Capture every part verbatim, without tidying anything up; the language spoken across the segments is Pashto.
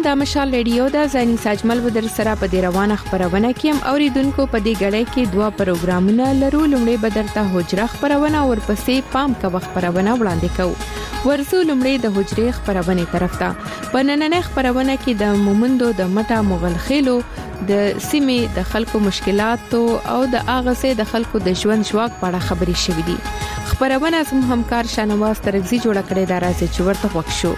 د مشال ریډیو د زانی ساجمل بدر سره په دې روانه خبرونه کې هم اوریدونکو په دې غړې کې دوه پروګرامونه لرو. لومړی بدرته حجره خبرونه او ورپسې پام کا خبرونه وړاندې کوو. ورزو لومړی د حجره خبرونه طرف ته. په نننۍ خبرونه کې د مومندو د مټه مغل خېلو د سیمې د خلکو مشکلات او د اغه د خلکو د ژوند شواک په اړه خبرې شوې دي. خبرونه زموږ همکار شانواز ترغزي جوړ کړې دا راځي چې ورته وښو.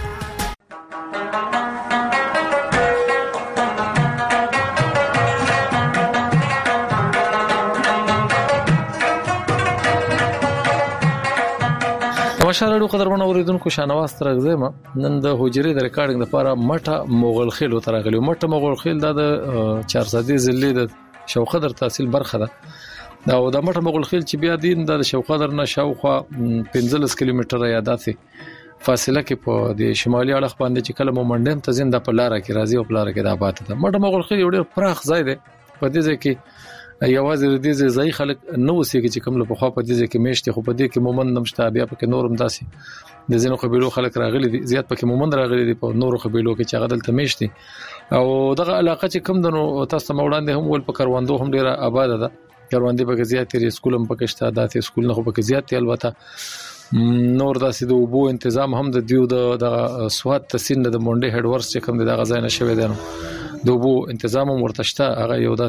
مشالړو قدرمن اوریدونکو شانواز ترغزي ما نن د حجري د ریکارډینګ لپاره مټه مغل خېلو ترغلي. مټه مغل خېل د چهار سدي ضلع د شوقدر تحصیل برخه ده. دا د مټه مغل خېل چې بیا دین د شوقدر نه شاوخوا پنځلس کیلومتره یا داسې فاصله کې په د شمالي اړخ باندې چې کله مومندم ته زنده په لار کې راځي او په لار کې د آباد ده. مټه مغل خېل یو ډېر پراخ ځای دی. په دې ځای کې یوازې د دې ځای خلک نو وسیږي چې کوم له په خوا په دې ځای کې میشته خو په دې کې مومند نمشته بیا په کې نورم داسي د زینو قبيلو خلک راغلي دي. زیات پکې مومند راغلي دي په نورو قبيلو کې چې غدل ته میشته او دغه علاقه چې کوم دنو تاسو ته وړاندې هم ول په کروندو هم ډیره آباد ده. کروندې په زیات لري سکولم پکې شته داتې سکول نه خو په زیات دی البته نور داسې د وبو تنظیم هم د دیو د سواد تسین د مونډي هډ ورس چې کوم د غزا نه شوی دی د وبو تنظیم مرتشته هغه یو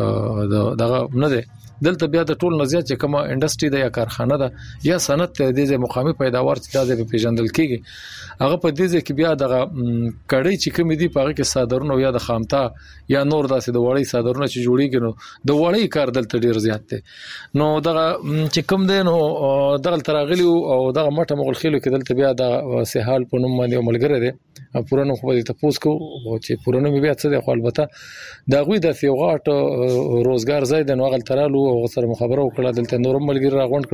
داسې دغه نه دی. دلته بیا د ټول نزيات چې کومه انډستری د یا کارخانه ده یا صنعت د دې مقامي پیداوار چې د پیژندل کیږي هغه په دې کې بیا د کړي چې کوم دي په هغه کې صادرونه یا د خامتا یا نور داسې د وړي صادرونه چې جوړیږي نو د وړي کار دلته ډیر زیات دی. نو دغه چې کوم دی نو دغه ترغلی او دغه مټه مغل خېلو کې دلته بیا د سهال په نوم باندې ملګری دی پورانو خو دې تاسو کو چې پورانو بیا څه دی خو البته دا غوي د فیوغاټ روزګار زید نو غل ترالو او سره مخابره وکړه دلته نورم ملګری راغونډ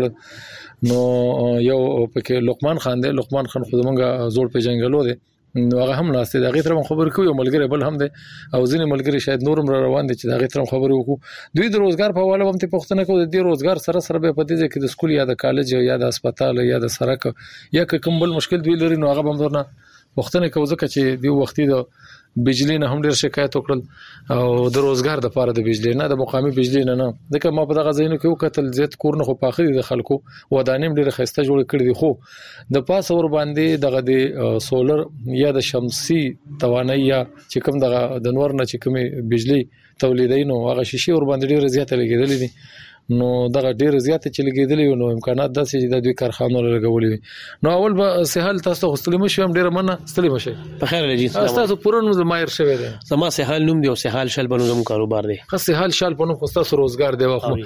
کړ نو یو پکې لقمان خان دی. لقمان خان خو زمونږه زوړ پیژنګلو دی نو هغه هم لاسته دا غیتر خبر کوي ملګری بل هم دی او ځینې ملګری شاید نورم را روان دي چې دا غیتر خبر وکړو. دوی د روزګار په حواله هم ته پښتنه کوي د روزګار سره سره به پدې کې د سکول یا د کالج یا د هسپتال یا د سرک یا کوم بل مشکل دوی لري نو هغه هم درنه پښتنه کوي ځکه چې دی وختي د بجلی نه هم ډیر شکایت وکړل او د روزګار د لپاره د بجلی نه د مقامي بجلی نه نه ځکه ما په دغه ځایونو کې وکتل زیات کور نه خو پاخري د خلکو ودانیم ډیر خسته جوړ کړی دي خو د پاس اور باندې دغه د سولر یا د شمسي توانایي یا چې کوم دغه د نور نه چې کوم بجلی تولیدینو هغه شیشي اور باندې ډیر زیات لګیدل دي نو دغه ډیر زیات چې لګیدلی نو امکانات داسې چې د دوی کارخانو لګولې نو اول به سهال تاسو خپل مشو هم ډیر مننه ستړي مشه په خیر لږی تاسو پورن مایر شوی دی زما سهال نوم دی او سهال شل بنو زم کاروبار دی خاص سهال شل بنو خو تاسو روزګار دی واخو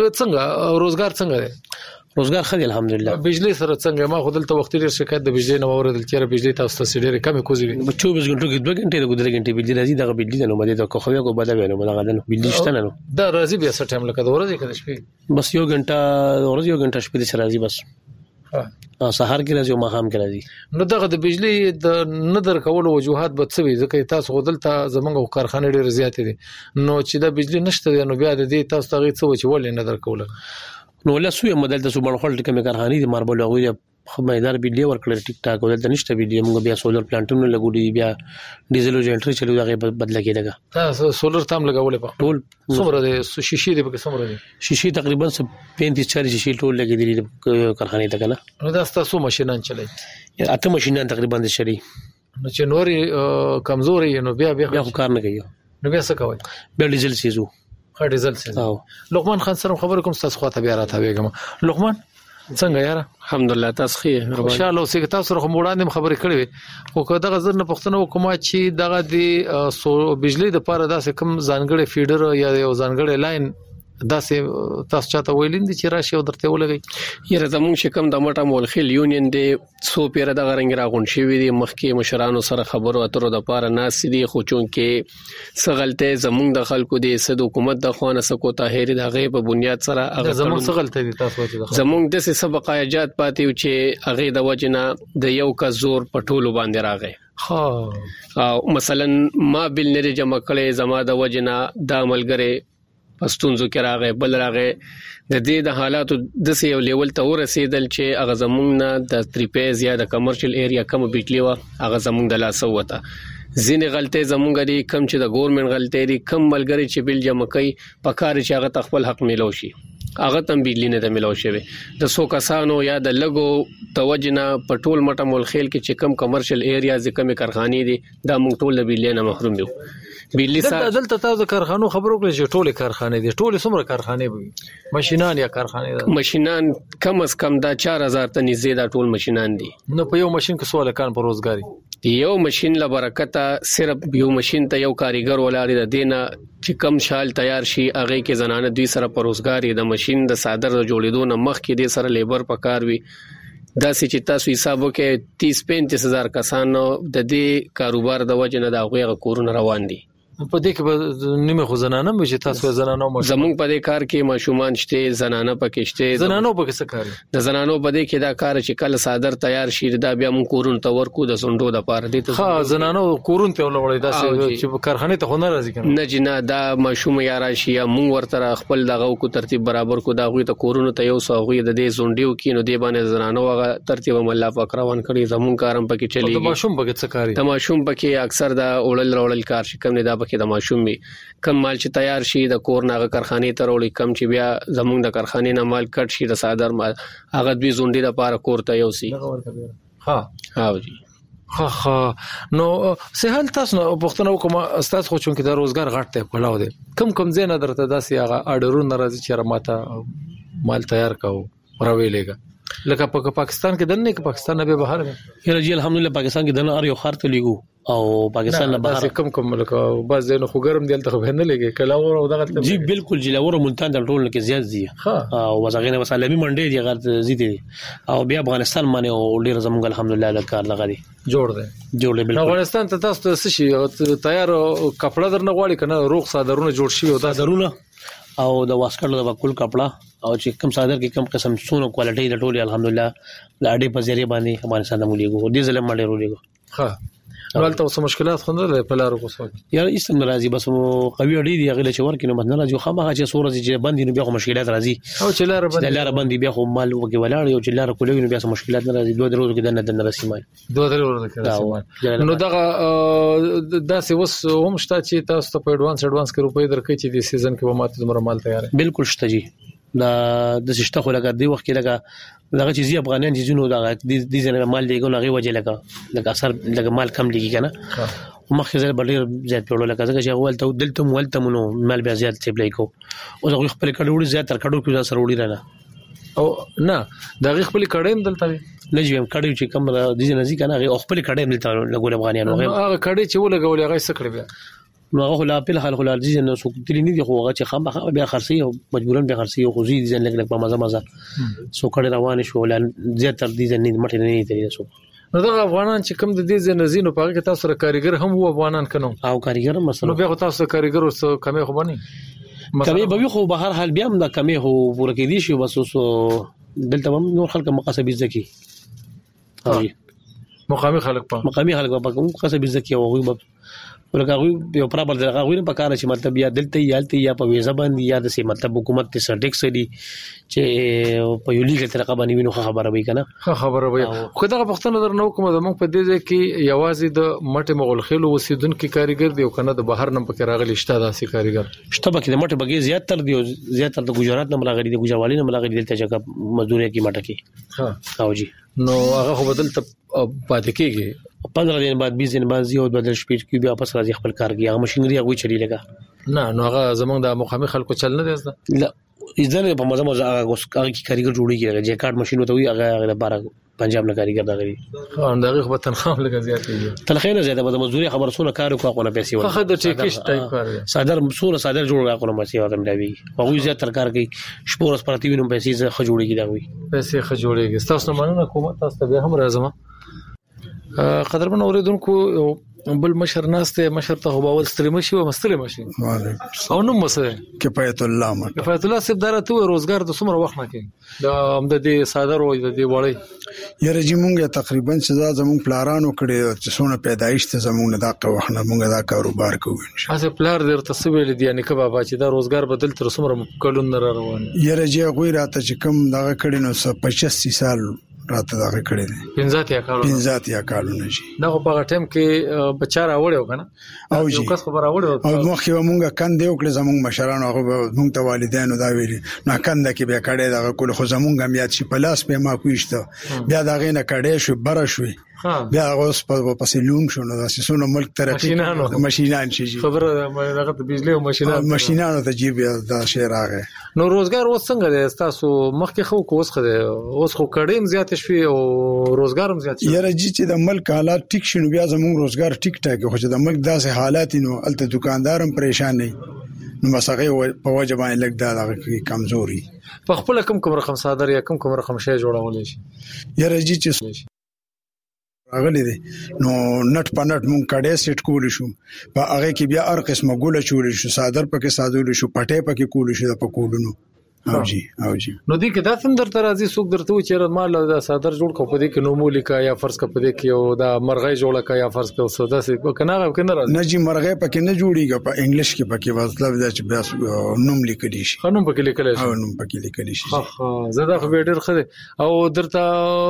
څنګه روزګار څنګه دی روزګار خدي الحمدلله بجلی سره څنګه ما خو دلته وخت ډیر شکایت د بجلی نه اوردل چې بجلی تاسو ته ډیر کم کوزي چوبیس غنټو کې دوه غنټې د ګودره غنټې بجلی راځي دغه بجلی نه مده د کوخویا کو بده وینم دغه د بجلی شته نه دا راځي بیا څه ټایم لکه د ورځې کې شپې بس یو غنټه ورځ یو غنټه شپې د راځي بس ها سحر کې راځي او ماخام کې راځي نو دغه د بجلی د نظر کول وجوهات به څه وي ځکه تاسو غدلته زمونږ کارخانه ډیر زیات دي نو چې د بجلی نشته نو بیا د دې تاسو ته غي څه وچ ولې نظر کوله نو لا سوی مدل د سوبن خپل ټکه مې کارخانه دي ماربل غوي خو مېدار بجلی ورکړل ټیک ټاک ولته نشته بجلی موږ بیا سولر پلانټونو لګولې بیا ډیزل جنریټر چلو دغه بدل کېدګه تاسو سولر تام لګولې په ټول څومره د شیشې د په څومره دي شیشې تقریبا پینتیس چالیس شیشې ټول لګېدلې کارخانه ته کنه نو دا تاسو ماشينان چلای اته ماشينان تقریبا د شری نو چې نوري کمزوري نو بیا بیا کار نه کوي نو بیا څه کوي بیا ډیزل سيزو خا ډیزل سيزو لقمان خان سره خبر کوم تاسو خواته بیا راته وګم لقمان څنګه یاره الحمدلله تاسو خیر خوشاله اوسئ تاسو سره وړاندې خبرې کړې خو که دغه زر نه پښتنه وکما چې دغه د بجلی د پاره داسې کم ځانګړي فیډر یا یو ځانګړي لاین داسې تاسو چاته ویلین دي چې راشي او درته ولګي یره زموږ شکم د مټه مولخیل یونین دی سو پیر د غرنګ راغون شوی دی مخکې مشرانو سره خبرو اترو د پاره ناس دي خو چون کې سغلته زموږ د خلکو د صد حکومت د خوانه سکو طاهر د غیب په بنیاد سره هغه زموږ سغلته دي تاسو چې زموږ د سبقایجات پاتې چې هغه د وجنه د یو کا زور پټولو باندې راغی ها او مثلا ما بل نه جمع کړي زما د وجنه د عملګره پښتونزو کې راغې بل راغې د دې د حالاتو د سې یو لیول ته ورسېدل چې هغه زمونږ نه د تریپیز یا د کمرشل ایریا کم بیټلی و هغه زمونږ د لاسه وته ځینې غلطۍ زمونږ دي کم چې د ګورنمنت غلطۍ دي کم ملګری چې بل جمع کوي په کار چې هغه خپل حق ملو شي هغه تم بجلی نه د ملو شوی د سو کسانو یا د لګو توجنه پټول مټه مول خیل کې چې کم کمرشل ایریاز کم کارخانې دي دا مونږ ټول د بجلی نه محروم یو بجلی سره دلته تاسو د کارخانو خبرو کړئ چې ټول کارخانې دي ټول څومره کارخانې وي ماشينان یا کارخانې ماشينان کم از کم دا چار هزار ته نږدې دا ټول ماشينان دي نو په یو ماشين کې سوال کان پر روزګاری یو ماشين له برکته صرف یو ماشين ته یو کاریګر ولاړ د دینه چې کم شال تیار شي هغه کې زنانه دوی سره پر روزګاری د ماشين د صادر جوړېدو نه مخ کې د سره لیبر پکار وي دا چې تاسو حساب وکړئ تیس پینتیس هزار کسانو د دې کاروبار د وجه نه دا غوغه کورونه روان دي په دې کې نیمه خو زنانه مې چې تاسو زنانو مو زموږ په دې کار کې ماشومان شته زنانه پکې شته زنانو پکې څه کار د زنانو په دې کې دا کار چې کله صادر تیار شي دا بیا مون کورون ته ورکو د سندو د پاره دي ها زنانو کورون ته ولولې دا چې کارخانه ته خونه راځي کنه نه جنا دا ماشوم یا راشي یا مون ورته خپل دغه کو ترتیب برابر کو دا غوي ته کورون ته یو سو غوي د دې زونډیو کې نو دی باندې زنانو هغه ترتیب مله فقروان کړی زمون کارم پکې چلیږي د ماشوم پکې څه کاری د ماشوم پکې اکثر دا اورل رول کار شي کم نه دا پکې د ماشوم می کم مال چې تیار شي د کور ناغه کارخانه ته وروړي کم چې بیا زمونږ د کارخانه نه مال کټ شي د صادر مال هغه دوی زونډي د پاره کور ته یو سي ها ها جی ها ها نو سهل تاسو پښتنو کوم استاد خو چون کې د روزګار غټ ته کولاو دي کم کم زین درته داسې هغه اډرو ناراضي چې ماته مال تیار کاو راویلېګا لکه په پاکستان کې دنه کې پاکستان نه به بهر دی یره جی الحمدلله پاکستان کې دنه ار یو خار ته لیګو او پاکستان نه بهر کم کم لکه باز دینه خو ګرم دی ته نه لګي کله ور او دغه جی بالکل جی لور ملتان د ټول کې زیات دي او وزغینه مسالمي منډي دي غیر زیات دي او بیا افغانستان باندې او ډیر زموږ الحمدلله لکار لغري جوړ دی جوړ دی بالکل افغانستان ته تاسو څه شي تیار کپڑا درنه غواړي کنه روغ صادرونه جوړ شي او دا صادرونه او د واسکټ د وکول کپڑا او چې کم صادر کې کم قسم سونو کوالټي د ټولي الحمدلله د اډي په ذریعہ باندې افغانستان ته مولېګو دي ظلم باندې ورولېګو ها ولته اوس مشکلات خو نه په لارو کو سوال یار ایستم ناراضي بس قوي اډي دی غل چې ورکینو مت ناراضي خو ما چې سورج چې باندې نو بیا مشکلات راځي او چې لار باندې لار باندې بیا خو مال وګي ولاړ یو چې لار کولې نو بیا مشکلات ناراضي دوه درو کې دنه دنه رسمای دوه درو کې نو دغه داسې وس هم شته چې تاسو ته په اډوانس اډوانس کې روپۍ درکې چې د سیزن کې به ماته زمره مال تیار بالکل شته جی دا د سشته خو لګا دی وخت کې لګا دغه چې افغانان چې جنو دغه د دې ځنه مال دیګو لغه وجه لګا لګا اثر لګا مال کم لګي کنه مخکې زل بډیر زیات پیړو لګا ځکه چې اول ته دلته مولته مونو مال بیا زیات څه بلای کو او زه خپل کډوړي زیات تر کډو کې سره وړي رانه او نه دغه خپل کډیم دلته نه جوړم کډو چې کم د دې نزدیک کنه خپل کډیم دلته لګول افغانانو هغه کډی چې ولګول هغه څه کړی بیا نو هغه لا په حال خلال دي نو سو تللی نه دي خو هغه چې خامخا بیا خرسي او مجبورن بیا خرسي او خو زی دي ځن لګ لګ په مزه مزه سو کړه روان شو ولان زیات تر دي ځن نه مټ نه نه ترې سو نو دا افغانان چې کوم د دې زنزینو په هغه کې تاسو سره کاریګر هم وو افغانان کنو او کاریګر مثلا نو بیا تاسو کاریګر اوس کمې خو باندې کمې به خو به هر حال بیا هم دا کمې هو پوره کې دي شي بس اوس دلته هم نور خلک مقاصد ځکي مقامي خلک په مقامي خلک په مقاصد ځکي او غوي ورګه یو پرابل دغه غوینه په کار چې مطلب یا دلته یالته یا په ویزه باندې یا د سي مطلب حکومت ته سټیکس دي چې په یو لیګل طریقه باندې وینو خبره وي کنه خبره وي خو دغه پښتنه درنو کوم د موږ په دې ځای کې یوازې د مټه مغول خېلو وسیدونکو کاریګر دی او کنه د بهر نم پکې راغلي شته داسې کاریګر شته پکې د مټه بګي زیات تر دی زیات تر د ګجرات نم راغلي د ګجوالي نم راغلي دلته چې مزدوري کې مټه کې ها او جی نو هغه خو بدل ته پاتې کېږي پندرہ دن بعد بیس دن بعد یو بدل شپې کې بیا واپس راځي خپل کار کې هغه ماشينري هغه چلی لګا نه نو هغه زمونږ د مقامي خلکو چل نه دی لا اذن په مزه مزه هغه کې کاریګر جوړی کېږي چې کارت ماشين وته وي هغه لپاره پنجاب نه کاریګر دا غري ها دغه په تنخواه لګا زیات کېږي تنخواه نه زیاته به مزدوري خبر سونه کار کوه نه پیسې ورته خو د ټیکټ ټایپ کار صادر سونه صادر جوړ راکونه مې ورته ملوي هغه زیات تر کار کوي شپورس پرتی وینم پیسې خ جوړیږي دا وي پیسې خ جوړیږي تاسو مننه کوم تاسو ته به هم راځم قدرمن اوریدونکو بل مشر ناسته مشر ته هوباول ستریم شي او مستلم شي او نو مسله کفایت الله ما کفایت الله سب دارته روزګار د څومره وخت نه کوي د امد دي صادر او د دې وړي یره چې مونږه تقریبا سزا زمونږ پلارانو کړي چې څونه پیدایش ته زمونږ دا وخت نه مونږه دا کاروبار کوو اسه پلار درته سویل دي یعنی کبا بچی دا روزګار بدل تر څومره کلون نه روان یره چې غوي راته چې کم دا کړي نو پچاسی سال راته دغه کړی دی پنځه یا کالو پنځه یا کالونه شي نو په هغه ټیم کې بچا راوړیو کنه او یو کس خبر راوړیو او مخکې مونږه کندې وکړې زمونږ مشرانو هغه مونږ ته والدینو دا ویلي نه کنده کې بیا کړی دغه کول خو زمونږ هم یاد شي په لاس په ما کوښته بیا دغه نه کړی شو بره شوي بیا اوس په پسې لوم شو نو داسې سونه ملک ترقی ماشینان شي خبره دغه د بجلی او ماشینان ماشینانو ته جیب دا شی راغی نو روزګار اوس څنګه دی تاسو مخکې خو کوس خو اوس خو کډیم زیات شوی او روزګار هم زیات شوی یاره جی چې د ملک حالات ټیک شنو بیا زموږ روزګار ټیک ټاک خو چې د ملک داسې حالات نو الته دکاندارم پریشان نه نو مسغه په وجه باندې لګ دا دغه کمزوري په خپل کم کوم رقم صادر یا کم کوم رقم شی جوړول شي یاره جی چې راغلی دی نو نټ په نټ مونږ کډې سیټ کول شو په هغه کې بیا هر قسمه ګوله چول شو صادر پکې صادول شو پټې پکې کول شو په کولونو او جی او جی نو دې کې دا څنګه درته راځي څوک درته و چې مال د صادر جوړ کو په دې کې نو مولیکا یا فرض کا په دې کې او دا مرغۍ جوړه کا یا فرض کا سودا سي کنه کنه راځي نه جی مرغۍ پکې نه جوړیږي په انګلیش کې پکې مطلب دا چې بیا نوم لیکل شي قانون پکې لیکل شي او نوم پکې لیکل شي ها زدا خو ډېر خره او درته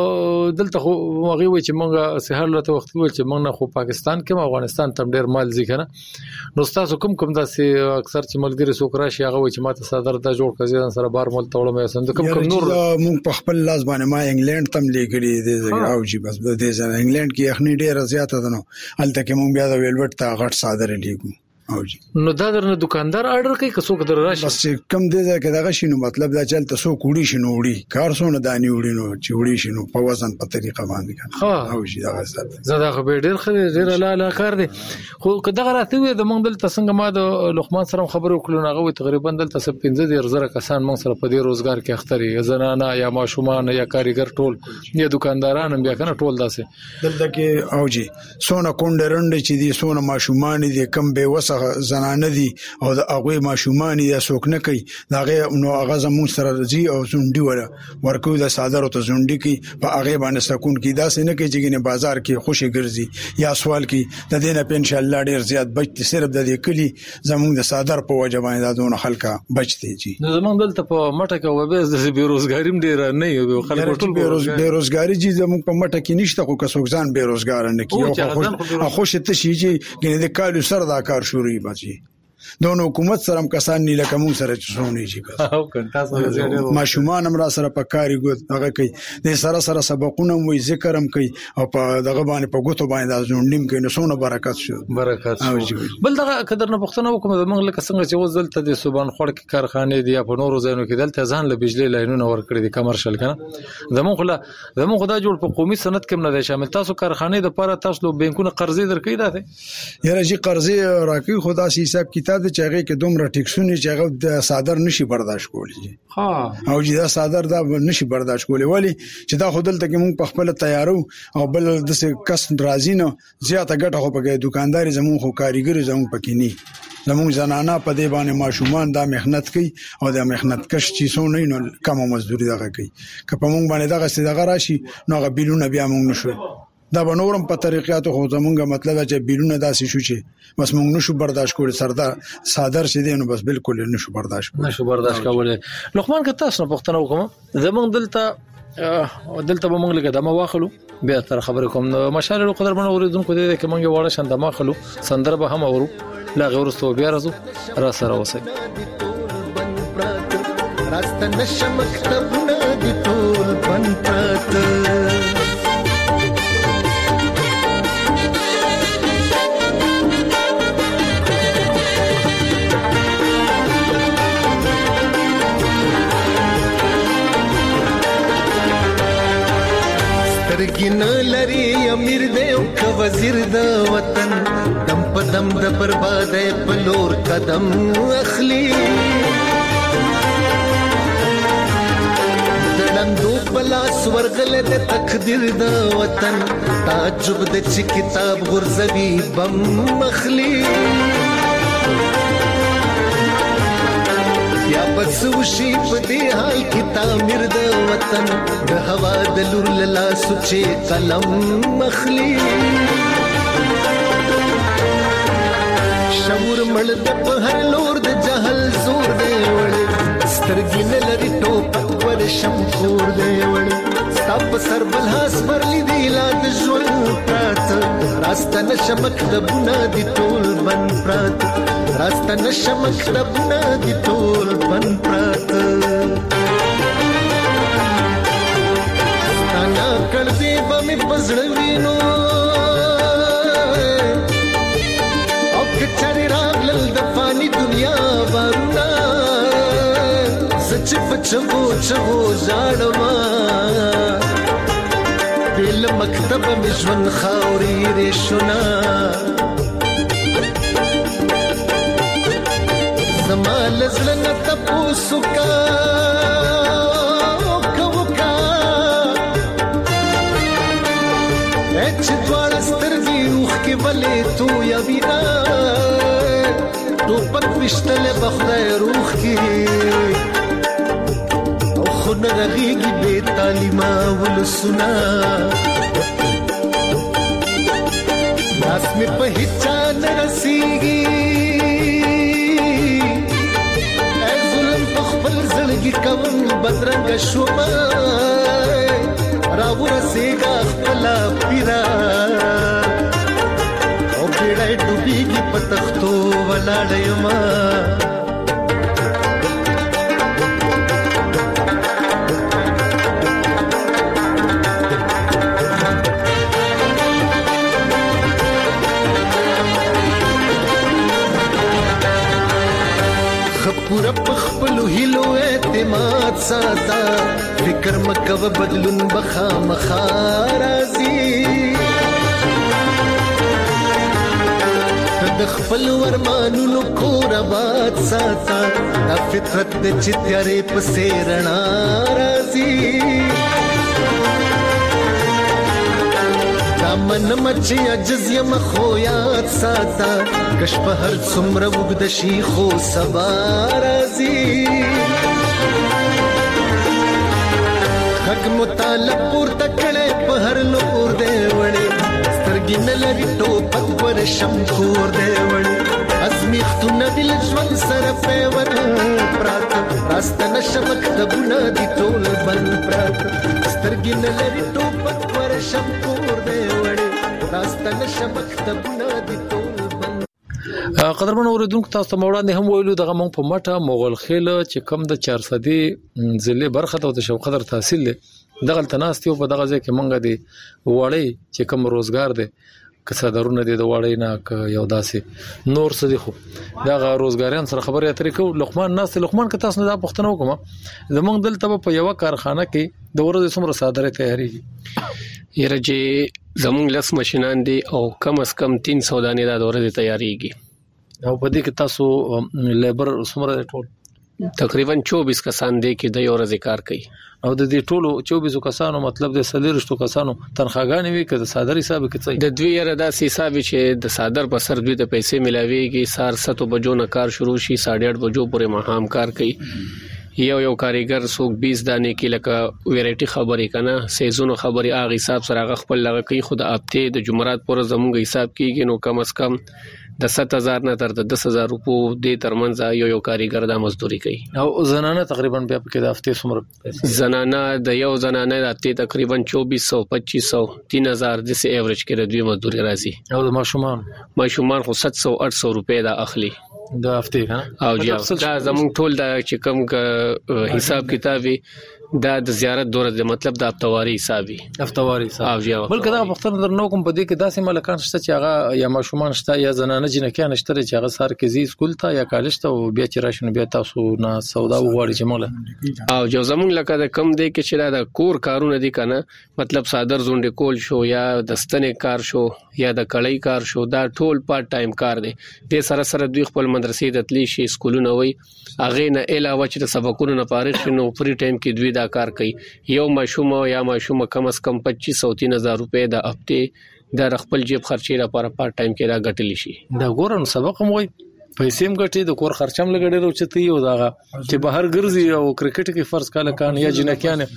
دلته خو هغه و چې مونږه سهار لته وخت و چې مونږ نه خو پاکستان کې افغانستان تم ډېر مال ځي کنه نو تاسو کوم کوم داسې اکثر چې ملګری سو کراشي هغه و چې ماته صادر دا جوړ کړی سره بار مول توړم یې سند کوم کوم نور مونږ په خپل لاس باندې ما انګلند تم لیکلي دی او جی بس د دې ځای انګلند کې اخنی ډېر زیاته ده نو الته کې مونږ بیا د ویلوټ ته غټ صادر لیکو او جی نو دا درنه دکاندار آرډر کوي کڅوک در راشي بس کم دې ځکه دغه شینو مطلب دا چلته سو کوړی شنو وړي کار سونه دانی وړي نو چې وړي شنو په وزن په طریقه باندې ها او جی دا غزه زدا خو ډېر خلک ډېر لا لا کار دي خو کدا راته وي د مونږ دلته څنګه ما د لقمان سره خبرو کړو هغه تقریبا دلته سب پنځه زره کسان مونږ سره په دې روزګار کې اختري زنانه یا ماشومان یا کاریګر ټول یا دکانداران بیا کنه ټول داسې دلته کې او جی سونه کونډ رند چې دي سونه ماشومان دي کم به وسه زنانه دي او د هغه ماشومان یا څوک نه کوي داغه نو هغه زمون سره رځي او زونډي ولا ورکو د صادرو ته زونډي کې په هغه باندې سکون کې داسې نه کوي چې بازار کې خوشي ګرځي یا سوال کې د دینه په ان شاء الله ډیر زیات بچي صرف د دې کلی زمون د صادر په وجه باندې دونه خلک بچي دي نو زمون دلته په مټه کې وبې د بیروزګاری ډیر نه یو خلک ټول بیروزګاری چې زمون په مټه کې نشته خو کڅوک ځان بیروزګار نه کیو خو خوش ته شي چې ګنې د کالو سره دا کار شروع بچي دونو حکومت سره هم کسان نه لکه مون سره چونه شي او کنه تاسو ماشومان هم را سره په کاری ګوت هغه کوي د سره سره سبقونه وي ذکر هم کوي او په دغه باندې په ګوتو باندې ځونډیم کوي نو سونه برکت شو برکت شو بل دغه قدر نه پښتنه وکم د موږ لکه څنګه چې وزلته د سبحان خور کې کارخانه دی په نورو ځایونو کې دلته ځان له بجلی لاینونه ور کړی دي کمرشل کنه زموږ له زموږ خدای جوړ په قومي سند کې نه دی شامل تاسو کارخانه د لپاره تاسو بانکونه قرضې درکې راته یاره جی قرضې راکې خدا سي حساب کتاب د چاغې کې دومره ټیکسونه چې هغه د صادر نشي برداشت کولی ها او چې دا صادر دا نشي برداشت کولی ولی چې دا خودل ته کې مونږ په خپل تیارو او بل د څه کس درازي نه زیاته ګټه خو په دکانداري زمون خو کاریګر زمون پکې نه زمون زنانه په دې باندې ماشومان دا مهنت کوي او دا مهنت کش چې سو نه نو کم مزدوري دغه کوي که په مونږ باندې دغه څه دغه راشي نو غ بیلونه بیا مونږ نشو دا بنورم په طریقاتو خو زمونږه مطلب چې بیلونه داسې شو چې بس مونږ نشو برداشت کول سردار صادر شه دي نو بس بالکل نشو برداشت کول نشو برداشت کول لقمان که تاسو په پښتنو کوم زمونږ دلته دلته به مونږ لګه دمه واخلو بیا تر خبر کوم مشال قدر باندې اوریدونکو دې کې مونږ وړه شند ما خلو سندره به هم اورو لا غورستو بیا راځو را سره وسی راست نشه مکتبونه دي ټول بن پراته سترګین لري امیر دی او ک وزیر د وطن دم په دم د بربادې په لور قدم اخلي دندو پلاس ورغله د تقدیر د وطن تعجب د چې کتاب غرزوي بم مخلي یا بس وشي په دې حال کې تعمیر د وطن د هوا د لور لاله سوچې قلم مخلي شعور مړ د په هر لور د جهل زور دی وړ سترګې نه لري ټوپ ور شم کور دی وړ ستا دا په سر بلحاس ورلی دی لا د ژوند پراته راسته نشه مکتبونه دي ټول بند پراته راسته نشه مکتبونه دي ټول بند پراته ستانا کړدې به مې په زړه وینو او که چارې راغلل د فاني دنیا بارونه چې په چغو چغو ژاړما بل مکتب مې ژوند خاورې ریشونه زما لزړه نه تپوسو کا کوکا چې دواړه سترګې روح کې ولې تو یا وینا ټوپک وشتله بخدای روح کې خود رغیگی بے تعلیمہ ولسنا ناس میں پہچان رسیگی اے ظلم پخبل زلگی کون بدرنگ شوما راو رسیگا خپلا پیرا او بیڑای ڈوبیگی پتختو ولاڑیما پورا پخپلو هیلو اعتماد ساتا فکر مکو بدلون بخا مخارازی د خپل ورمانونو کور آباد ساتا دا فطرت د چتیارې پسې رڼا راځي من مچي عجز یم خو یاد ساتا کش په هر څومره وګد شي خو سبا راځي حق مطالب پورته کړي په هر لور دی وړي سترګې نه لري ټوپک پر شم کور دی وړي ازمیختونه دل ژوند سره پیور پراته راسته نشه مکتبونه دي ټول بند پراته سترګې نه لري ټوپک پر شم کور دی قدرمن اوریدونکو تاسو ته وړاندې هم ویلو دغه مونږ په مټه مغول خیل چې کم د چار صدې ضلع برخه ته د شو قدر تحصیل دغه تناستیو په دغه ځای کې مونږ دی وړي چې کم روزګار دی کسه درونه دی د وړي نه یو داسې نور څه دی خو دغه روزګاریان سره خبرې اترې کو لقمان ناس لقمان که تاسو نه دا پښتنه وکم زمونږ دلته په یو کارخانه کې د ورځې څومره صادره تیاری یره چې زمونږ لس ماشینان دي او کم از کم تین سو دانې د ورځې تیاریږي او په دې کې تاسو لیبر څومره ټول تقریبا چوبیس کسان دي کې د یو ورځې کار کوي او د دې ټولو چوبیس کسانو مطلب د سلیرشتو کسانو تنخواګانې وي که د صادر حساب کې څه د دوی یره د حساب چې د صادر په سر دوی ته پیسې ملاويږي سار ستو بجو نه کار شروع شي ساڑھے آٹھ بجو پورې ماهام کار کوي یو یو کاریګر څوک بیس دانې کې لکه ویرایټي خبرې کنه سیزونو خبرې اغه حساب سره غخپل لغه کوي خود اپته د جمعرات پر زموږ حساب کیږي نو کم از کم د سات هزار نه تر د دس هزار روپو د ترمنځ یو یو کاریګر د مزدوري کوي او زنانه تقریبا بیا په کې د هفته څومره زنانه د یو زنانه د هفته تقریبا چوبیس سو پچیس سو تین هزار د سي ایوریج کې د دوی مزدوري راځي او د ماشومان ماشومان خو سات سو آٹھ سو روپے دا اخلي د هفته کنه او جا دا زموږ ټول د چې کوم حساب کتابي دا د زیارت دوره د مطلب د افتواری حسابي افتواری حساب او جا بلکې دا پښتنه در نو کوم په دې کې داسې ملکان شته چې هغه یا ماشومان شته یا زنانه جنکیان شته چې هغه سار کې زی سکول ته یا کالج ته او بیا چې راشنه بیا تاسو نه سودا وغواړي چې مولا او جو زموږ لکه د کم دی کې چې دا کور کارونه دي کنه مطلب صادر زونډ کول شو یا دستنه کار شو یا د کړی کار شو دا ټول پارت ټایم کار دی د سره سره دوی خپل مدرسې د تلی شي سکولونه وي اغه نه علاوه چې سبقونو نه فارغ شنو فری ټایم کې دوی دا کار کوي یو ماشوم یا ماشوم کم از کم پچیس سو تین هزار روپے د هفته د خپل جیب خرچې لپاره پارت ټایم کې را غټلی شي دا ګورن سبق هم وي پیسې هم غټي د کور خرچم لګړې او چتي او دا چې بهر ګرځي او کرکټ کې فرض کاله کان یا جنکیان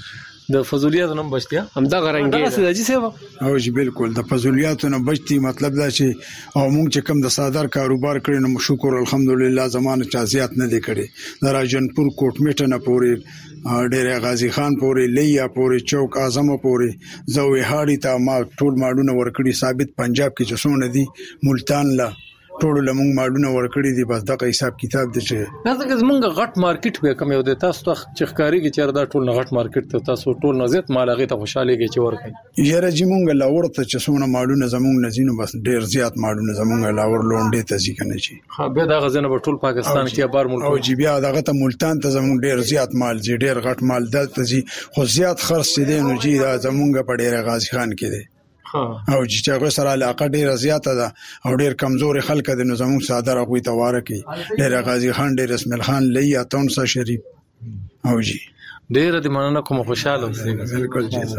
د فضولیات نوم بچتیا همدا غرنګي دا چې سیوا او جی بالکل د فضولیاتو نه بچتي مطلب دا چې او موږ چې کوم د صادر کاروبار کړی نو شکر الحمدلله زمانه چا زیات نه دی کړی د راجنپور کوټ میټه نه پورې ډېر غازی خان پورې لیا پورې چوک اعظم پورې زوی هاړي ته ما ټول ماډونه ورکړي ثابت پنجاب کې چې څونه دي ملتان لا ټول لمون ماډونه ورکړي دي بس دغه حساب کتاب دي چې تاسو زمونږ غټ مارکیټ به کم یو د تاسو ته چخکاری کې چیرې دا ټول غټ مارکیټ ته تاسو ټول نزيت مال هغه ته خوشاله کې چې ورکړي یاره چې مونږ لاور ته چې څونه ماډونه زمونږ نزینو بس ډیر زیات ماډونه زمونږ لاور لونډې ته ځي کنه شي ها به دا غزنه په ټول پاکستان کې بار ملک او جی بیا دغه ته ملتان ته زمونږ ډیر زیات مال زی ډیر غټ مال دلته زی خو زیات خرڅ دي نو جی دا زمونږ په ډیر غازی خان کې دي او چې هغه سره علاقه ډیره زیاته ده او ډیر کمزوري خلک دي نو زموږ صادره کوئی تواره کی ډیر غازی خان ډیر اسماعیل خان لیا تونسا شریف او جی ډیر دې مننه کوم خوشاله اوسئ بالکل جی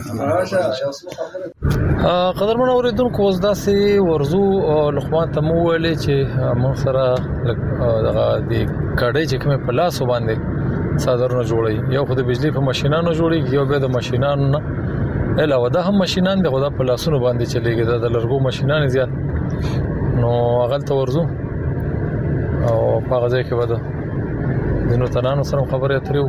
قدرمن اوریدونکو اوس داسې ورزو لقمان ته مو ویلې چې موږ سره دغه د کډې چې کومه په لاس باندې صادرونه جوړي یو خو د بجلی په ماشينانو جوړي یو به د ماشينانو نه علاوه دا هم ماشينان د خدا په لاسونو باندې چلیږي دا د لرګو ماشينان زیات نو هغه ته ورزو او په غځای کې ودا دینو تنانو سره خبرې اترې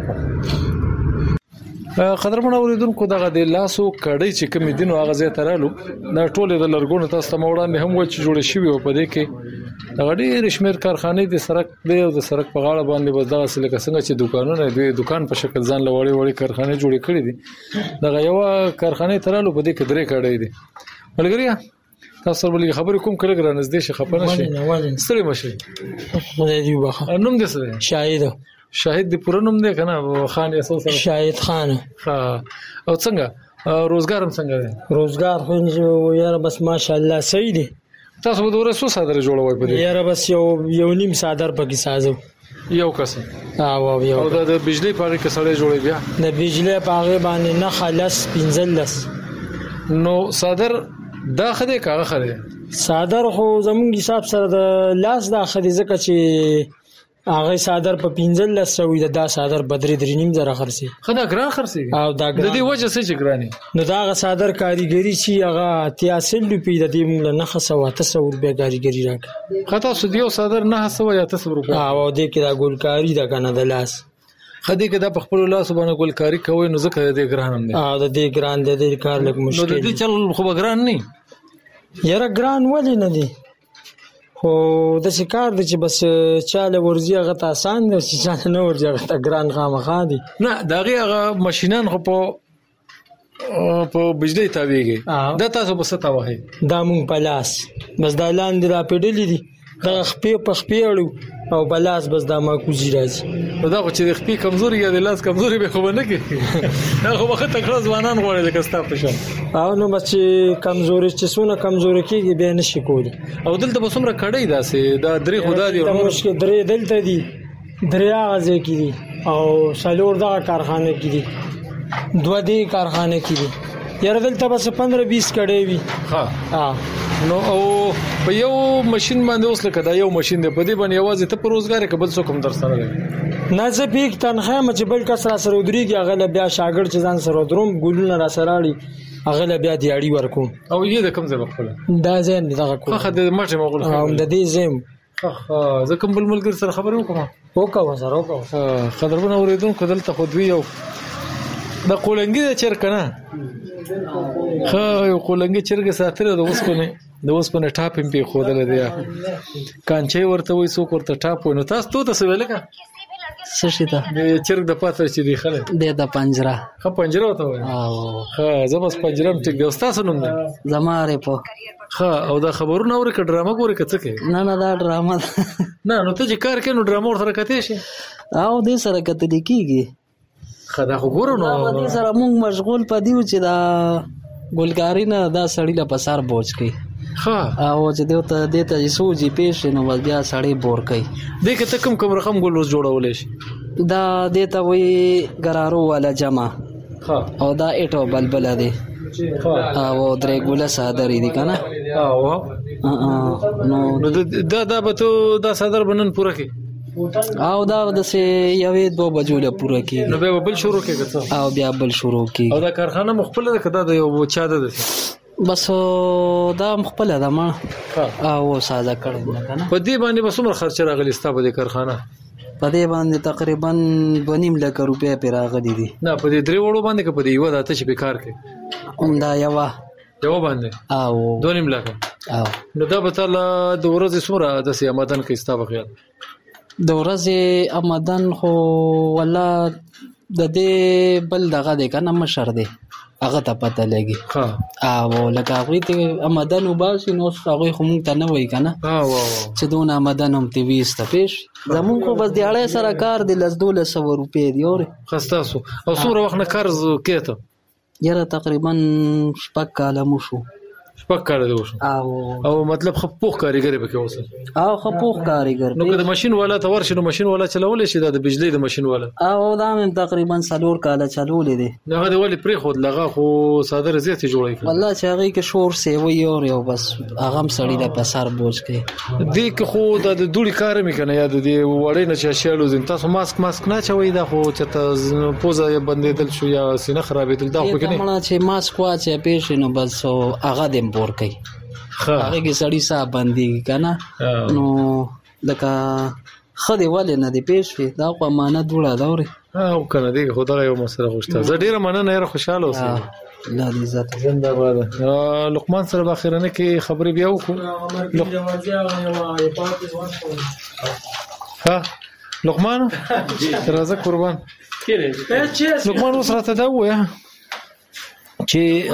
وکړو قدرمن اوریدونکو دغه د لاسو کړي چې کوم دینو هغه ځای ترالو دا ټول د لرګونو تاسو ته وړاندې هم و چې جوړ شي او په دې کې دغه ډېر شمیر کارخانې د سرک دی او د سرک په غاړه باندې بس دغه سلکه څنګه چې دکانونه دی دکان په شکل ځان لوړې وړې کارخانې جوړې کړې دي دغه یو کارخانې ترالو په دې کې درې کړي دي ملګریا تاسو ولې خبرې کوم کله ګران نږدې شي خپنه شي ستړي مشي مده دی وبخه نوم دې څه شاهد شاهد دی پوره نوم دی کنه خان اساس شاهد خان ها او څنګه روزګار هم څنګه دی روزګار خو یاره بس ماشاءالله صحیح دی تاسو به ورسو صادره جوړوي په دې یاره بس یو یو نیم صادر پکې سازو یو کس او یو او د بجلی پاره کې سره جوړي بیا د بجلی پاره باندې نه خلاص پنځلس نو صادر دا خدای کاغه خدای صادر خو زمونږ حساب سره د لاس دا خدای زکه چې هغه صادر په پنځل لسوي د دا صادر بدري درې نیم زره خرسي خدا ګران خرسي او دا د دې وجه څه چې ګراني نو دا غ صادر کاریګری چې هغه اتیاسل روپی د دې موږ نه خصو تاسو روپیا کاریګری راک خطا سودیو صادر نه خصو یا تاسو روپیا او دې کې دا ګولکاری دا کنه د لاس خدای کې دا په خپل لاس باندې ګولکاری کوي نو ځکه دې ګران هم دی او د دې ګران د دې کار لږ مشکل نو د دې چل خو ګران نه یاره ګران ولې نه دی خو د شکار د چې بس چاله ورزي هغه ته آسان دی چې چاله نه ورزي هغه ته ګران خامخا دي نه دا هغه ماشينان خو په په بجلی تابعيږي دا تاسو په ستا وای دا مونږ په لاس بس دا لاندې را پېډلې دي دا خپې په خپې اړو او بلاس بس دا ما کوزي راځي دا خو چې خپې کمزوري یا د لاس کمزوري به خو نه کې دا خو وخت تکړه ځوانان غواړي لکه ستا په شان او نو بس چې کمزوري چې سونه کمزوري کېږي به نشي کولی او دلته به څومره کړی دا سه دا درې خدا دی دا مشکل درې دلته دي دریا غځي کې دي او سالور دا کارخانه کې دي دوه دي کارخانه کې دي یاره دلته بس پندرہ بیس کړي وي ها ها نو او په یو ماشين باندې اوس لکه دا یو ماشين دی په دې باندې आवाज ته پر روزګار کې بل څه کوم در سره دی نه زه پیک تنخواه مچ بل کس را سره ودرېږي هغه بیا شاګرد چې ځان سره دروم ګولونه را سره اړي هغه بیا دیاړي ورکوم او یې د کوم ځای خپل دا ځین دغه کوم خو د ماټه مغول او د دې زم خه زه کوم بل ملګر سره خبرې وکم وکاو سره وکاو خبرونه اوریدونکو دلته خو دوی یو د قولنګي د چرکنه خه یو قولنګي چرګ ساتره د وسپنه د وسپنه ټاپ هم په خودل دی کانچې ورته وای سو ورته ټاپ نو تاسو ته څه ویل کا څه شي ته د چرګ د پاتره چې دی خلک د د پنجره خه پنجره وته وای او خه زبس پنجرم ټیک دی استاد نوم دی زماره په خه او دا خبرونه اوري ک ډرامه ګوري کڅ کې نه نه دا ډرامه نه نو ته چې کار کوي نو ډرامه ورته کته شي او دې سره کته لیکيږي خدا خو ګورو نو دې سره مونږ مشغول پدیو چې دا ګولګاری نه دا سړی لا پسار بوج کی ها او چې دوی ته د ته سوجي پېښ نو بیا سړی بور کوي دغه ته کوم کوم رقم ګول روز جوړول شي دا د ته وی ګرارو والا جمع ها او دا اټو بلبل دی ها او درې ګوله صادری دي کنه او نو دا دا به ته دا صادر بنن پوره کی او دا د سه یوې دوه بجو له پوره کیږي. نو به بل شروع کېږي او بیا بل شروع کیږي. او دا کارخانه مخبل ده کدا د یو چا ده بس دا مخبل ده ما او ساده کړل کنه. په دې باندې به څومره خرچ راغلی ستا په دې کارخانه؟ په دې باندې تقریبا دوه نیم لک روپیا پر راغلي دي. نه په دې درې وړو باندې که په دې یو داته چې به کار کوي دا یو یو باندې او دوه نیم لک او نو دا به تعالی د ورځې څومره د سیامدن کې ستا په خیال؟ د ورځې آمدن خو والله د دې بل دغه دی کنه مشر دی هغه ته پته لګي. او لکه هغه ته آمدن وباسي نو هغه خو مونږ ته نه وای کنه چې دون آمدن هم تی وسته پیش زمون خو بس دیاړې سره کار دی لس دوله سو روپې دی اور خستاسو. او څومره وخت نه قرض کېته؟ یاره تقریبا شپږ کاله مو شو. شپږ کاله دی وشو. او او مطلب خو پوخ کاریګر به کې اوسه. او خو پوخ کاریګر نو که د ماشين والا ته ورشي نو ماشين والا چلول شي د بجلی د ماشين والا. او دا من تقریبا څلور کاله چلول دي. هغه دی ولی پری خود لغه خو صادره زیات جوړی کړ. والله چې هغه کې شور سی وي اور یو بس هغه سړی د پسار بوج کې دې کې خو د دوړي کار مې کنه یا د دې وړې نه چې شالو زین تاسو ماسک ماسک نه چوي دا خو چې ته پوزه بندیدل شو یا سینه خرابېدل دا خو کې نه مړه چې ماسک واچي پېښ نو بس هغه دیم پور کوي. هغه کې سړی صاحب باندې کنه نو لکه خدي ولې نه دی پېښ وي دا خو امانت وړه دا وره او کنه دی خو دا یو مسله خوشته زه ډیره مننه یې خوشاله اوسم. الله دې عزت زنده باد. لقمان سره باخرنه کې خبرې بیا وکړو. ها لقمان راځه قربان لقمان اوس راته دا وایه چې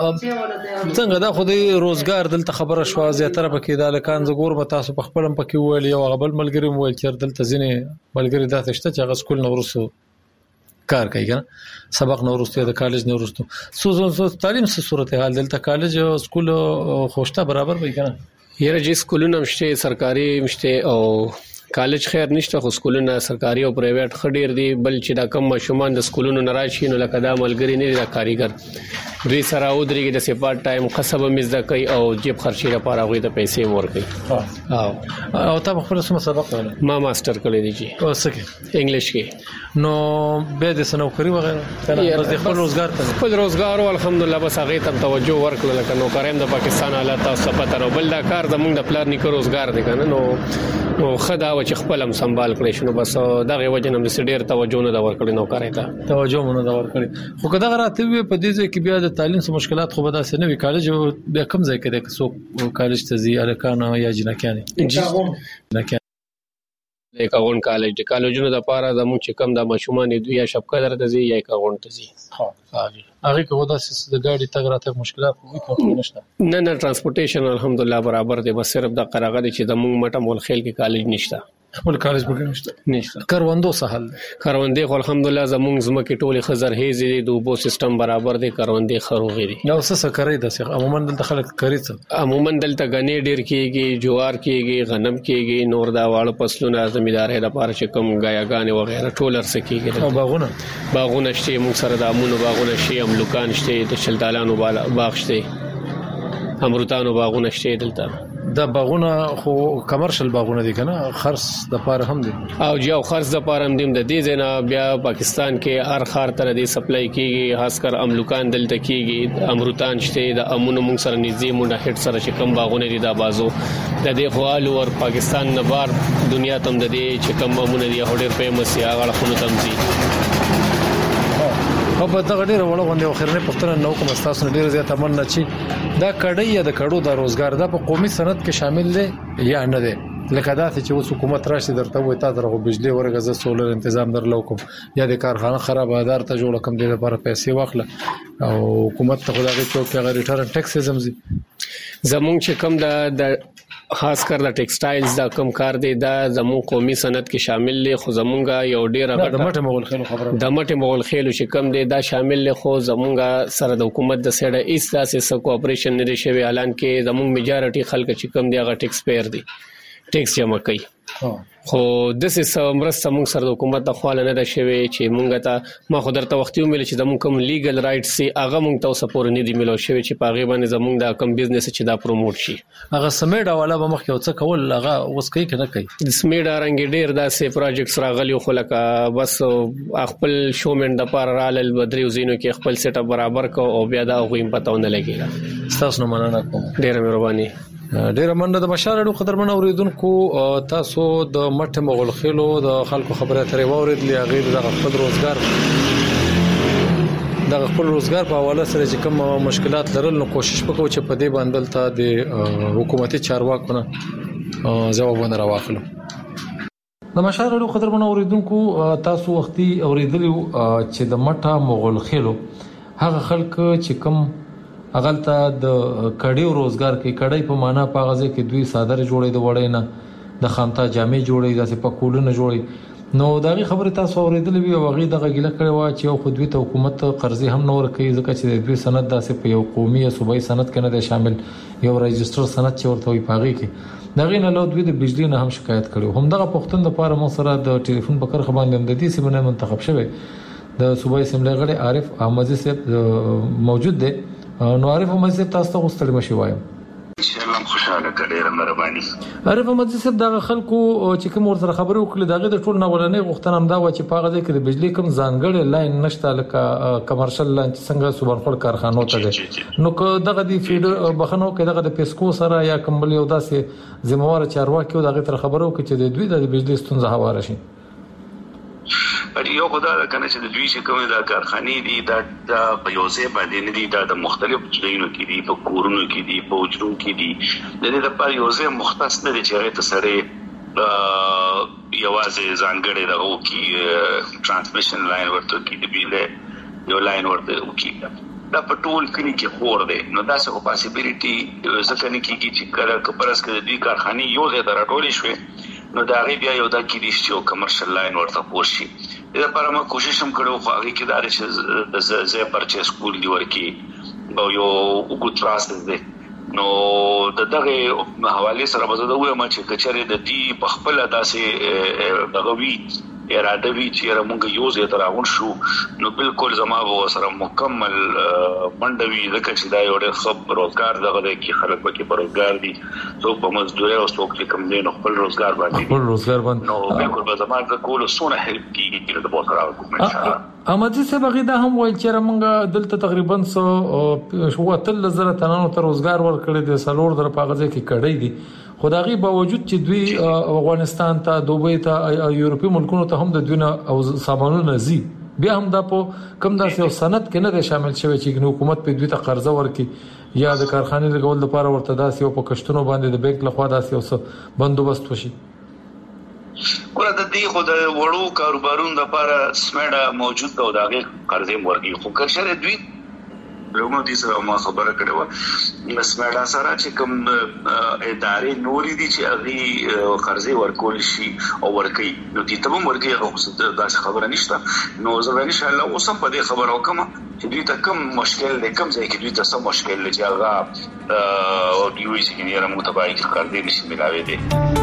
څنګه دا خو د روزګار دلته خبره شو زیاتره پکې د لکان زګور به تاسو په خپلم پکې ویل یو غبل ملګری ویل چې دلته ځینې ملګری دا تشته چې غسکول نورسو کار کوي کنه سبق نورسته د کالج نورسته سو تعلیم څه صورتحال دلته کالج او سکول خوشته برابر وي کنه؟ یره چې سکولونه مشته سرکاري مشته او کالج خیر نشته خو سکولونه سرکاري او پرایویټ خډیر دي بل چې دا کم مشومان د سکولونو ناراضي نو لکه دا ملګری نه دا کاریګر دوی سره او درېږي د سپارت ټایم قصب مزدا کوي او جیب خرچي لپاره غوي د پیسې ورکړي. او او تاسو خپل سم سبق ولا ما ماستر کړی دی جی او سکه انګلیش کې نو به د سنوکری وغیرہ کنه د خپل روزګار ته خپل روزګار او الحمدلله بس هغه ته توجه ورکړل لکه نو کاریم د پاکستان حالات تاسو پته نو بل دا کار د موږ د پلان نیکو روزګار دی کنه نو نو خدا و چې خپل هم سنبال کړی شنو بس دغه وجه نه ډېر توجه نه دا ورکړي نو کارای ته توجه مونږ دا ورکړي. خو کدا راته وي په دې ځای کې بیا د تعلیم سره مشکلات خو به دا سه نه وی کالج بیا کم ځای کې د څوک کالج ته ځي الکانه یا جنکانه جنکانه کاغون کالج د کالجونو د پاره زموږ چې کم د مشومان دوی یا شپکه درته ځي یا کاغون ته ځي. ها هغه کې ودا سیس د ګاډي تګ راته مشکلات کوي نشته نه نه ترانسپورټیشن الحمدلله برابر دی بس صرف د قراغه دي چې د موږ مټه مول خیل کې کالج نشته خپل کالج به نشته نشته کاروندو سهل کاروندې خو الحمدلله زموږ زمکه ټوله خزر هيزي د وبو سیستم برابر دی کاروندې خروغي دي نو څه کوي د څه عموما دلته خلک کوي څه عموما دلته غني ډیر کیږي جوار کیږي غنم کیږي نور دا واړه فصلونه زمیدارې لپاره چې کوم غیاګان وغیرہ ټولر سکیږي او باغونه باغونه شته موږ سره د امونو باغونه شي املوکان شته د شلدالانو باغ شته امروتانو باغونه شته دلته د باغونه خو کمرشل باغونه دي کنه خرص د پاره هم دي او جو خرص د پاره هم دي د دې زینا بیا پاکستان کې هر خار تر دې سپلای کیږي خاص کر املوکان دلته کیږي امروتان شته د امونو موږ سره نږدې مونږه هټ سره چې کم باغونه دي دا بازو د دې خوالو ور پاکستان نه بار دنیا تم د دې چې کم امونه دي هډر فیمس یا غړ خونو تم دي او په دغه ډیره وړه غونډه اخرنه پښتنه نو کوم تاسو ډیره زیات امن چی دا کډی یا د کډو د روزګار د په قومي سند کې شامل دی یا نه دی لکه دا چې اوس حکومت راشي درته وي تاسو درغه بجلی ورغه سولر تنظیم درلو کوم یا د کارخانه خراب آدار ته جوړ کم دی لپاره پیسې واخله او حکومت ته خدای ته چې غیر ریټرن ټیکس زمزي زمونږ چې کم د خاص کر د ټیکسټایلز دا کم کار دی دا زموږ قومي صنعت کې شامل دي خو زمونږه یو ډیر غټه د مټه مغول خېلو خبره د مټه مغول خېلو چې کم دی دا شامل دي خو زمونږه سره د حکومت د سړه ایس داسې سکو اپریشن نه شوی اعلان کې زمونږ میجارټي خلک چې کم دی هغه ټیکس پیر دي ټیکس جمع کوي. خو د سه مرسته موږ سره د حکومت د خوا نه ده شوی چې موږ ته ما خو درته وختي ویل چې د موږ کوم لیګل رائټس سي هغه موږ ته سپور نه دی ملو شوی چې په هغه باندې زموږ د کم بزنس چې دا پروموټ شي. هغه سمیډا والا به مخ یو څه کول هغه اوس کوي کنه کوي د سمیډا رنګ ډیر داسې پروجیکټس راغلي خو لکه بس خپل شومن د پار رال بدریو زینو کې خپل سیټ اپ برابر کو او بیا دا غویم پتاونه لګیږي. تاسو نو مننه کوم. ډیر مهرباني. ډیره مننه د بشار اډو قدرمن اوریدونکو. تاسو د مټ مغول خېلو د خلکو خبره ترې واوریدلې هغه د خپل روزګار د خپل روزګار په حواله سره چې کوم مشکلات لرل نو کوشش وکړو چې په دې باندې ته د حکومتي چارواکو نه ځوابونه راواخلو. د بشار اډو قدرمن اوریدونکو تاسو وختي اوریدلو چې د مټ مغول خېلو هغه خلک چې کوم اغلطه د کډیو روزګار کې کډای په معنا په غزه کې دوی صادره جوړې د وړې نه د خامتا جامې جوړې داسې په کولونه جوړې نو دغه خبره تاسو اوریدلې وي او هغه دغه ګیله کړي وا چې یو خودوي ته حکومت قرضې هم نور کوي ځکه چې دوی سند داسې په یو قومي یا صوبایي سند کې نه دی شامل یو رجستر سند چې ورته وي پاغي کې دغه نه لو دوی د بجلی نه هم شکایت کړي هم دغه پښتون د پاره مو سره د ټلیفون په کار خبرې د دې سیمه منتخب شوی د صوبایي سیمه غړي عارف احمدي صاحب موجود دی. نو عارف احمد صاحب تاسو ته غوښتل مشي وایم. انشاءالله خوشاله کړه مهرباني. عارف احمد صاحب دا خلکو چې کوم ورته خبرو وکړي داغه د ټول ناولنې غوښتنه هم دا و چې پاغه کې د بجلی کوم ځانګړی لاین نشته لکه کمرشل لاین چې څنګه سوبرخور کارخانو ته ده نو که دغه د فیډ بخنو کې دغه د پیسکو سره یا کومبل یو داسې ذمہوار چارواکي دغه تر خبرو کې چې د دوی د بجلی ستونزه هواره شي. یو خدای دا کنه چې د دوی چې کومه د کارخانې دي دا په یو ځای باندې نه دي دا د مختلف ځایونو کې دي په کورونو کې دي په وجرو کې دي د دې لپاره یو ځای مختص نه دي چې هغه ته سره یوازې ځانګړي دغه کې ترانسمیشن لاین ورته کې دی بیل یو لاین ورته کې دا په ټول کلی کې خور دی نو دا څه پاسیبিলিټي ځکه نه کېږي چې کله کپرس کې د دوی کارخانې یو ځای ته راټولې شوې نو دا غي بیا یو د کېدیش یو کمرشل لاین ورته پورشي. دا لپاره ما کوشش هم کړو خو هغه کې دا چې د زې پرچیز کول دی ورکی او یو وګ تراست دی نو د دغه حواله سره به زه وایم چې کچره د دې په خپل داسې دغوی اراده وی چې موږ یو ځای ته راغون شو نو بالکل زما به سره مکمل منډوي ځکه چې دا یو ډېر ښه روزګار دغه د کې خلک پکې روزګار دي څوک په مزدوري او څوک چې کم دي نو خپل روزګار باندې خپل روزګار باندې نو بالکل به زما د کول سونه هیلپ کیږي د بوت راو کوم ان شاء الله. احمد صاحب هغه دا هم وایي چې موږ دلته تقریبا څو شو تل زره تنانو ته روزګار ورکړي د سلور در په غزه کې کړي دي خدایي باوجود چې دوی افغانستان ته دوبۍ ته یورپی ملکونو ته هم د دوی نه او سامانونه زی بیا هم دا په کم داسې یو سند کې نه شامل شوی چې حکومت په دوی ته قرضه ورکړي یا د کارخانې لګول لپاره ورته داسې یو په کشتونو باندې د بانک لخوا داسې یو بندوبست وشي. ګوره د دې خو د وړو کاروبارونو لپاره سمېډا موجود ده او دا غي قرضې ورکړي خو کله دوی لومو دي سره ما خبره کړې و مسمړه سره چې کوم ادارې نوري دي چې هغه قرضې ورکول شي او ورکي نو دي ته هم ورکي او دا خبره نشته نو زه ان شاء الله اوسم په دې خبره وکم چې دوی ته کوم مشکل دی کوم ځای کې دوی ته څه مشکل دی چې هغه او دوی چې یې رمو ته باید قرضې نشي ملاوي دي.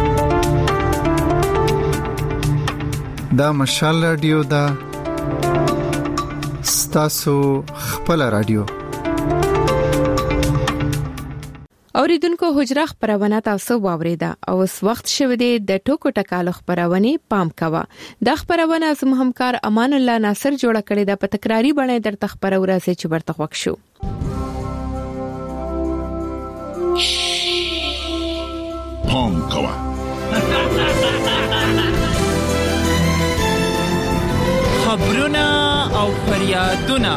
دا مشال رادیو دا ستاسو خپل رادیو اوریدونکو حجره خبرونه تاسو واوریدا او اس وخت شوه د ټوکو ټکالو خبرونه پام کوا د خبرونه زم همکار امان الله ناصر جوړه کړی د په تکراری باندې در تخبر ورسې چې ورته وښ شو. پام کوا خبرونه او فریادونه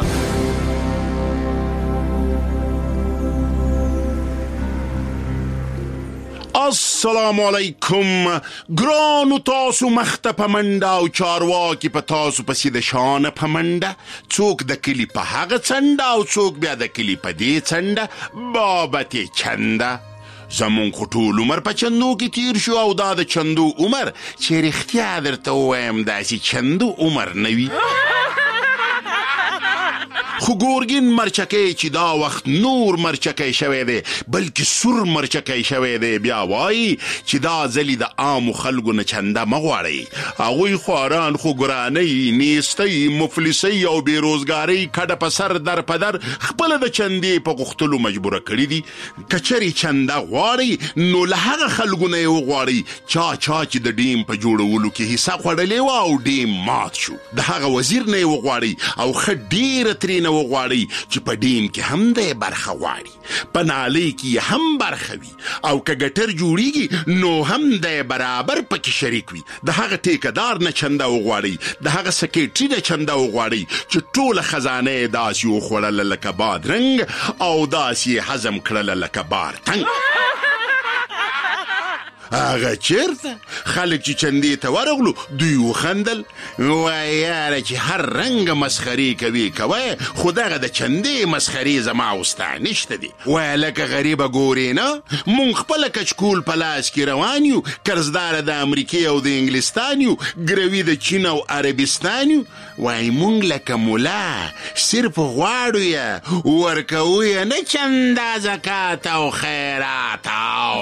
السلام علیکم ګرانو تاسو مخته پمنده او چارواکي په تاسو پسې د شان پمنده څوک د کلی په هغه څنډه او څوک بیا د کلی په دې څنډه بابته چنده زمون خو ټول عمر په چندو کې تیر شو او دا د چندو عمر چې رښتیا درته وایم داسې چندو عمر نوي خو ګورګین مرچکی چې دا وخت نور مرچکی شوی دی بلکې سور مرچکی شوی دی بیا وایي چې دا ځلې د عامو خلکو نه چنده مه غواړئ هغوی خواران خو ګرانۍ نیستۍ مفلسۍ او بېروزګارۍ کډه په سر در په در خپله د چندې په غوښتلو مجبوره کړي دي که چرې چنده غواړئ نو له هغه خلکو نه یې وغواړئ چا چا چې د ډیم په جوړولو کې حصه خوړلې وه او ډیم مات شو د هغه وزیر نه یې وغواړئ او ښه ډېره ترېنه وغواړئ چې په ډیم کې هم دی برخه غواړي په نالۍ کې هم برخه وي او که ګټر جوړیږي نو هم دی برابر پکې شریک وي د هغه ټیکهدار نه چنده وغواړئ د هغه سکیټري نه چنده وغواړئ چې ټوله خزانه یې داسې وخوړله لکه بادرنګ او داسې یې هضم کړله لکه بارتنګ هغه چیرته خلک چې چندې ته ورغلو دوی وخندل وایي یاره چې هر رنګه مسخرې کوي کوه خو دغه د چندې مسخرې زما او ستا نشته دي وایه لکه غریبه ګورې نه مونږ خپله کچکول په لاس کې روان یو قرضداره د امریکې او د انګلستان یو ګروي د چین او عربستان یو وایي مونږ لکه ملا صرف غواړو یې ورکوو یې نه چنده زکات او خیرات او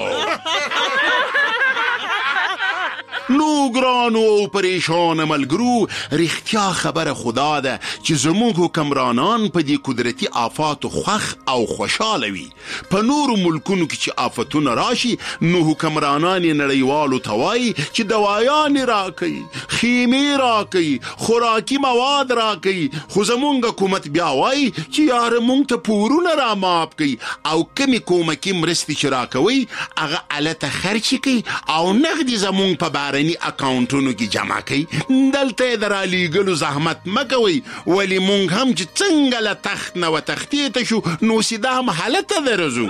نو ګرانو او پریشان ملګرو رښتیا خبره خدا ده چې زموږ حکمرانان په دې قدرتي آفاتو خوښ او خوشحاله وي په نورو ملکونو کې چې آفتونه راشي نو حکمرانان یې نړیوالو ته وایي چې دوایانې راکوي خیمې راکوي خوراکي مواد راکوي خو زموږ حکومت بیا وایي چې یاره موږ ته پورونه را معاف کوي او کمې کومکي مرستې چې راکوي هغه الته خرچې کوي او نغدي زموږ په باره اکاونټونو کې جمع کوي دلته یې د رالیږلو زحمت مه کوئ ولې مونږ هم چې څنګه له تخت نه وتښتېته شو نو سیده هم هلته درځو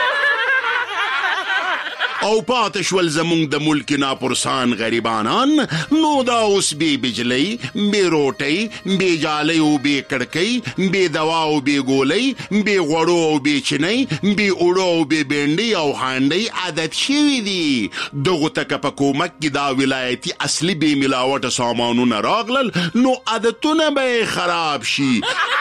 او پاتې شول زموږ د ملک ناپرسان غریبانان نو دا اوس بې بجلۍ بې روټۍ بې جالۍ او بې کړکۍ بې دوا او بې ګولۍ بې غوړو او بې چینۍ بې اوړو او بې بینډۍ او هانډۍ عادت شوي دي دغو ته که په کومک کې دا ولایتي اصلي بې ملاوټه سامانونه راغلل نو عادتونه به یې خراب شي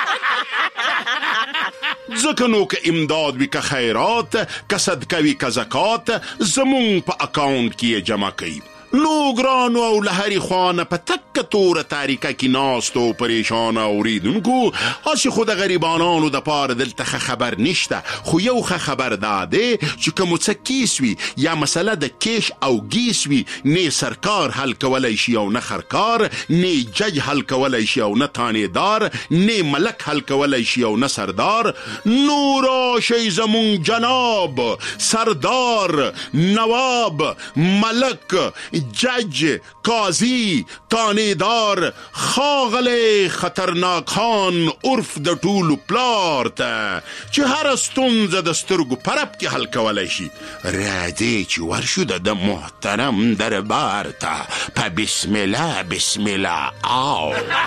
ځکه نو که امداد وي که خیرات که صدقه وي که زکات زمونږ په اکاونټ کې یې جمع کوي نو ګرانو او له هرې خوا نه په تکه توره تاریکه کې ناستو پریشانه اورېدونکو هسې خو د غریبانانو دپاره دلته ښه خبر نشته خو یو ښه خبر دا دی چې که مو څه کیس وي یا مسله د کیش او گیس وي نه سرکار حل کولی شي او نه خرکار نه جج حل کولی شي او نه تانیدار نه ملک حل کولی شي او نه سردار نو راشئ زمونږ جناب سردار نواب ملک جج قاضی تانیدار خاغلی خطرناک خان عرف د ټولو پلار ته چې هره ستونزه د سترګو پرب کې حل کولی شي راځئ چې ورشو د محترم دربار ته په بسم الله بسم الله آو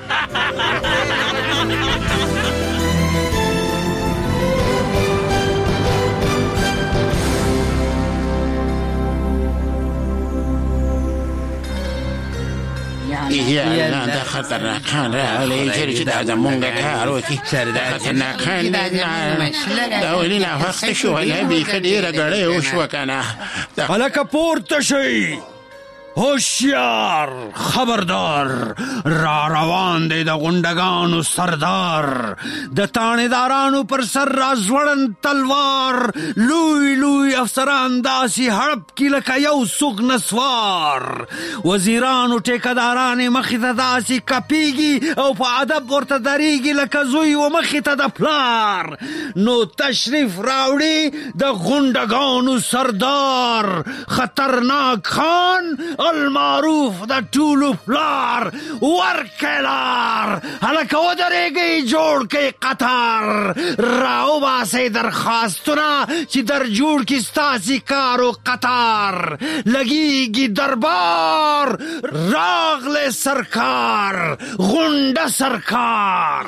یا دا خطرناکان راغلی چیرې چې دا زمونږ کار وکړي خطرناکان دا ولې ناوخته شو هله بیخي ډېره ګړۍ وشوه که نه هلکه پورته شئ هوشیار خبردار را روان دی د غونډګانو سردار د تانیدارانو پر سر را ځوړند تلوار لوی لوی افسران داسې هړپ کې لکه یو سوک نسوار وزیرانو ټیکهدارانې مخې ته داسې کپیږي او په ادب ورته درېږي لکه زوی و مخې ته د پلار نو تشریف راوړي د غونډګانو سردار خطرناک خان المعروف د ټولو پلار ورکلار هلکه ودرېږئ جوړ کئ قطار راوباسئ درخواستونه چې در جوړ کړي ستاسې کار و قطار لګېږي دربار راغلی سرکار غونډه سرکار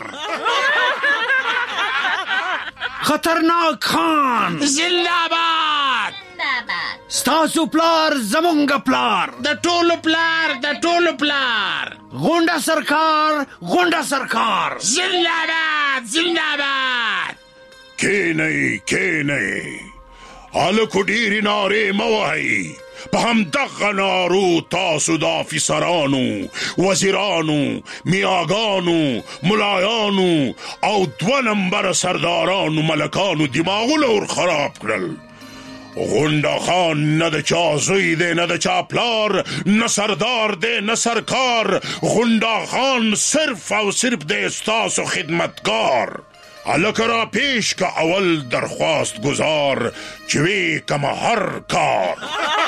خطرناک خان زنده‌باد ستاسو پلار زمونږ پلار د ټولو پلار د ټولو پلار غونډه سرکار غونډه سرکار زنده‌باد زنده‌باد زنده‌باد. کینئ کینئ هلکو ډېرې نارې مه وهئ. په همدغه نارو تاسو د افیسرانو، وزیرانو، میاګانو، ملایانو او دوه نمبره سردارانو ملکانو دماغونه ور خراب کړل. غونډه خان نه د چا زوی دی، نه د چا پلار، نه سردار دی، نه سرکار. غونډه خان صرف او صرف دی ستاسو خدمتګار. هلکه را پیش که اول درخواست گذار چې وی کمه هر کار.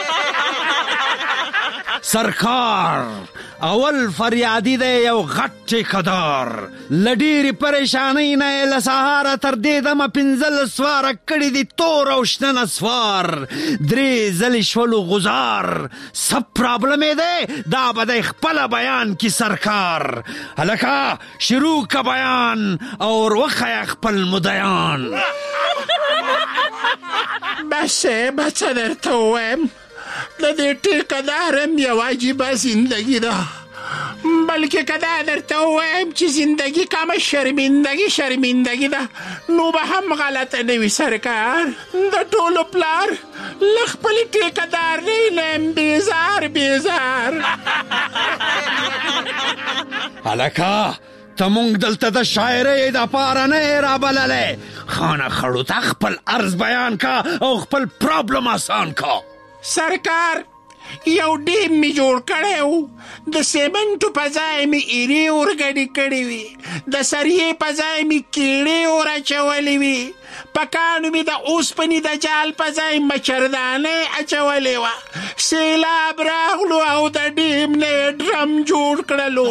سرکار اول فریادی دی یو غټ ټیکدار. له ډېرې پریشانۍ نه یې له سهاره تر دې دمه پنځلس واره کړي دي تور او شنه نسوار. درې ځلې شولو غزار. څه پرابلم یې دی دا به دی خپله بیان کی سرکار. هلکه شروع که بیان او ور وښیه خپل مدیان. بسه بچه درته ووایم د دې ټیکهدارم یو عجیبه زندگی ده، بلکې که دا درته ووایم چې زندگی کمه شرمندگی شرمندگی ده نو به هم غلطه نه وي سرکار. د ټولو پلار له خپلې ټیکهدارۍ نه یم بیزار بیزار. هلکه ته مونږ دلته د شاعرۍ دپاره نه یې رابللی. خانه خړو ته خپل عرض بیان کا او خپل پرابلم آسان کا. سرکار یو ډیم می جوړ کړی و، د سیمنټو په ځای مې ایرې ورګډې کړې وي، د سریې په ځای مې کیړې ور اچولې وي، په کاڼو مې د اوسپنې د جال په ځای مچردانۍ اچولې وه. سیلاب راغلو او د ډیم نه یې ډرم جوړ کړلو.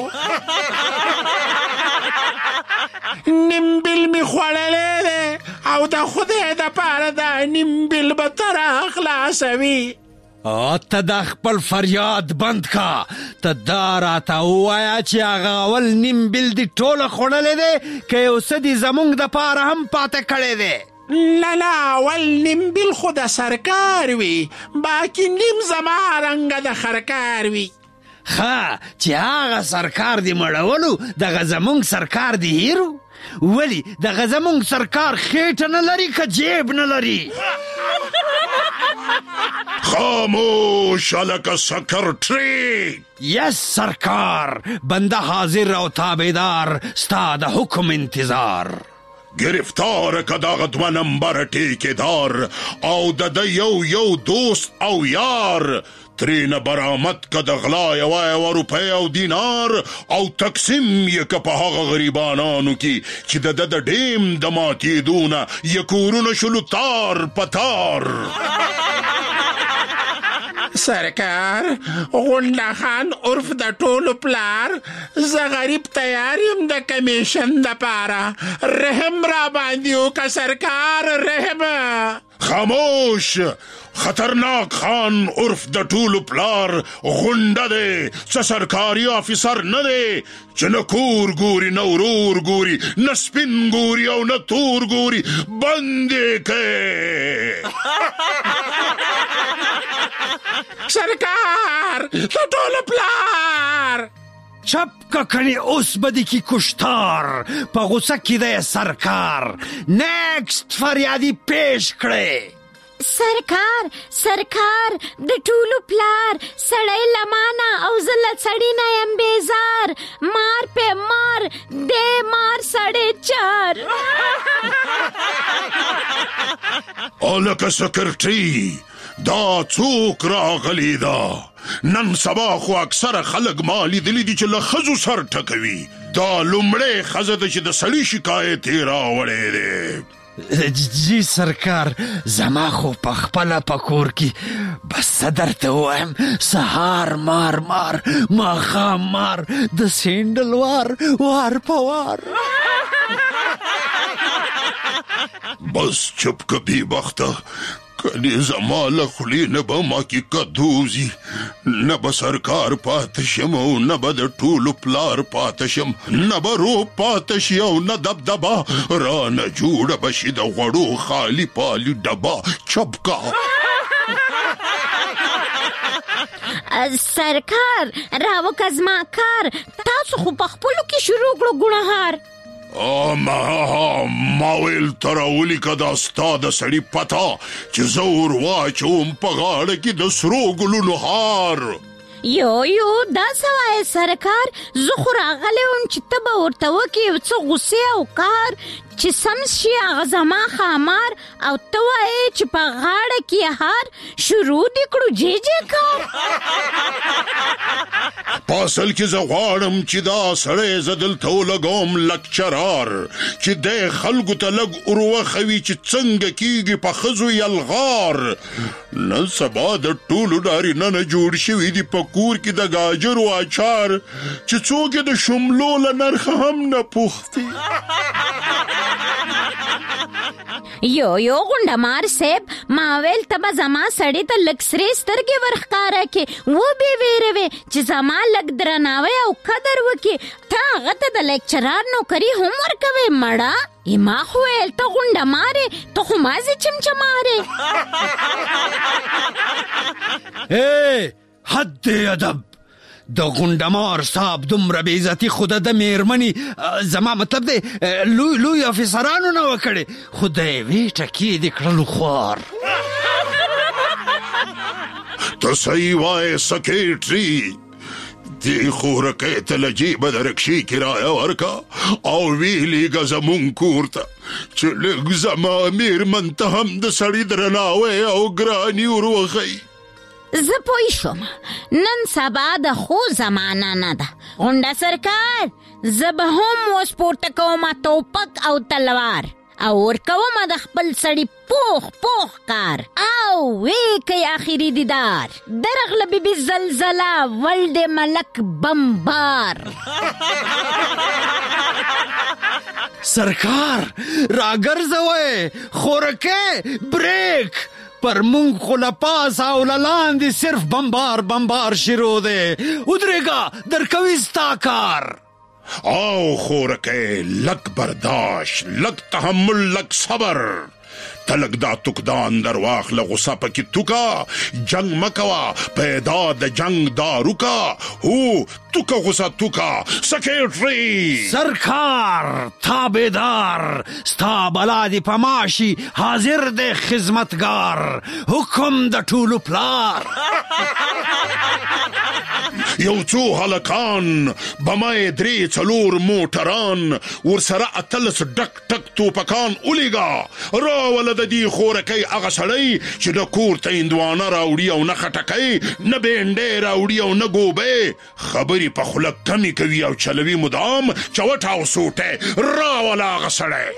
نیم بیل مې خوړلی دی او د خدای دپاره دا نیم بیل به تر خلاصوي. ته دا خپل فریاد بند کا. ته دا راته ووایه چې هغه اول نیم بیل دې ټوله خوړلی دی که یو څه دې زموږ دپاره هم پاته کړی دی؟ نه نه اول نیم بیل خو د سرکار وي، باقي نیم زما رنګه د خرکار وي. ښه چې هغه سرکار دې مړولو دغه زموږ سرکار دې هیرو؟ ولی دغه زموږ سرکار خېټه نه لري که جیب نه لري؟ خاموش هلکه سکرټري. یس سرکار، بنده حاضر او تابعدار، ستا د حکم انتظار. گرفتار که دغه دوه نمبره ټیکهدار او د ده یو یو دوست او یار. ترینه برآمد که د غلا یوه یوه روپۍ او دینار او تقسیم یې که په هغه غریبانانو کې چې د ده د ډیم د ماتېدو نه یې کورونه شلو تار په تار. سرکار غونډه خان عرف د ټولو پلار، زه غریب تیار یم د کمیشن دپاره. رحم را باندې وکړه سرکار رحم. خاموش خطرناک خان عرف د ټولو پلار غونډه دی، څه سرکاري افیسر نه دی چې نه کور ګوري نه ورور ګوري نه سپین ګوري او نه تور ګوري. بند یې کړې. سرکار د ټولو پلار چپ که کنی اوس بدی کی کشتار. په غصه کی دی سرکار. نیکست فریادی پیش کړي. سرکار سرکار د ټولو پلار، سړی لمانه او زه له سړي نه یم بیزار. مار پې مار دی مار سړی چار. هلکه سکرټري دا څوک راغلی ده؟ نن سبا خو اکثره خلک ما لیدلي دي چې له ښځو سر ټکوي. دا لومړی ښځه ده چې د سړي شکایت یې راوړی دی. جی سرکار، زما خو په خپله په کور کې بس څه درته ووایم، سهار مار مار ماښام مار د سینډل وار وار په وار. بس چپ که بې بخته، کنی زما له خولې نه به ما کې کدوزي، نه به سرکار پاته شم او نه به د ټولو پلار پاته شم، نه به روب پاته شي او نه دبدبه رانه جوړه به شي د غوړو خالي پالي ډبه. چپ کا. سرکار راوکه زما کار، تاسو خو په خپلو کې شروع کړو ګناهار. ما ویل ته راولیکه دا ستا د سړي پته چې زه ور واچوم په غاړه کې د سرو ګلونو هار. یو یو دا سوای سرکار، زه خو راغلی وم چې ته به ورته وکې یو څه غوسې او کار چې سم شي هغه زما ښامار، او ته وایې چې په غاړه کې هار. شروع دې کړو جې جې کار. په اصل کې زه غواړم چې دا سړی زه دلته ولګوم لکچرار، چې دی خلکو ته لږ وروښوي چې څنګه کیږي په ښځو یلغار. نن سبا د ټولو نارینه نه جوړ شوي دي په کور کې د ګاجرو اچار، چې څوک یې د شملو له نرخه هم نه پوښتي. یو یو غونډمار صاحب، ما ویل ته به زما سړي ته لږ سرې سترګې ورښکاره کړې، وبې ویروې چې زما لږ درناوی او قدر وکړي. ته هغه ته د لیکچرار نوکري هم ورکوې مړه؟ ما خو ویل ته غونډمارې، ته خو مازې چمچمارې. اے حد ادب، د غونډمار صاحب دومره بې عزتي خو د میرمنې، زما مطلب دی لوی لوی افیسرانو نه وکړې، خو د یوې ټکې دې کړلو خوار. ته صحیح وایې سکریټري، دې خورکۍ ته له جیبه د رکشې کرایه ورکه او ویلېږه زمونږ کور ته چې لږ زما میرمن ته هم د سړي درناوی او ګراني ور وښیي. زه پوه شوم، نن سبا د خو زمانه نه ده. غونډه سرکار، زه به هم اوس پورته کومه توپک او تلوار، او ورکومه د خپل سړي پوخ پوخ کار، او وی کوي آخري دیدار. درغله بی بی زلزله ولد ملک بمبار. سرکار راګرځوئ، خورکې بریک، پر مونږ خو له پاسه او له لاندې صرف بمبار بمبار شروع دی. ودرېږه درکوي ستا کار. او خورکۍ لږ برداشت، لږ تحمل، لږ صبر. ته لږ دا توکدان در واخله، غصه پکې توکه، جنگ مکوه، پیدا د جنگ دارو کا. هو توکه غصه توکه. سکریټري سرکار تابعدار، ستا بلا دې په ماشي، حاضر دی خدمتګار، حکم د ټولو پلار. یو څو هلکان، بمای درې څلور موټران، ورسره اتلس ډک ټک توپکان ولیږه. راوله د دې خورکۍ هغه سړی چې د کور ته هندوانه راوړي او نه خټکۍ، نه بینډۍ راوړي او نه ګوبۍ. خبرې په خوله کمې کوي او چلوي مدام چوټ او سوټی. راوله هغه سړی.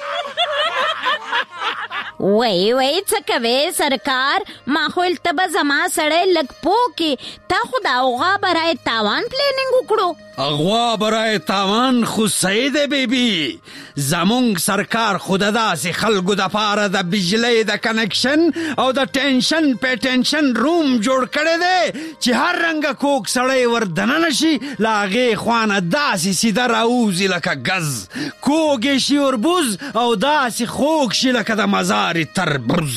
وای وای څه کوې سرکار، ما خو ویل ته به زما سړی لږ پوه کې. تا خو د اغوا برای تاوان پلیننګ وکړو. اغوا برای تاوان خو صحیح دی بیبي، زمونږ سرکار خو د داسې خلکو دپاره د بجلۍ د کنکشن او د ټینشن پیټنشن روم جوړ کړی دی چې هر رنګه کوک سړی ور دننه شي، له هغې خوانه داسې سیده راوځي لکه ګز، کوږ یې شي وربوز او داسې خوږ شي لکه د مزارې تربوز.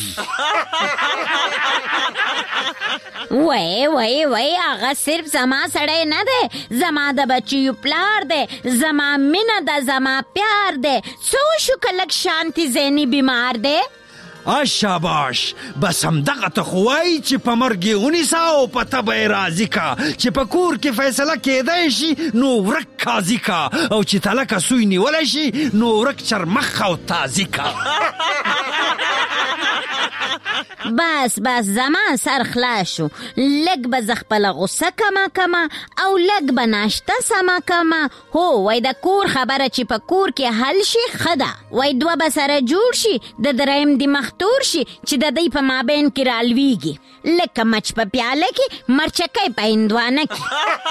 وای وای وای هغه صرف زما سړی نه دی، زما د بچیو پلار دی، زما مینه ده، زما پیار دی. څه وشو که لږ شانتي ذهني بیمار دی؟ شاباش، بس همدغه ته خو وایي چې په مرګ یې ونیسه او په تبه یې راضي کا، چې په کور کې فیصله کیدی شي نو ورک قاضي کا، او چې تلکه سوی نیولی شي نو ورک چرمخ او تازي کا. بس بس زما سر خلاص شو، لږ به زه خپله غصه کمه کمه او لږ به ناشته سمه کمه. هو وای د کور خبره چې په کور کې حل شي ښه ده، وای دوه به سره جوړ شي، د دریم دې مختور شي چې د دوی په مابین کې رالویږي، لکه مچ په پیاله کې، مرچکی په هندوانه کې.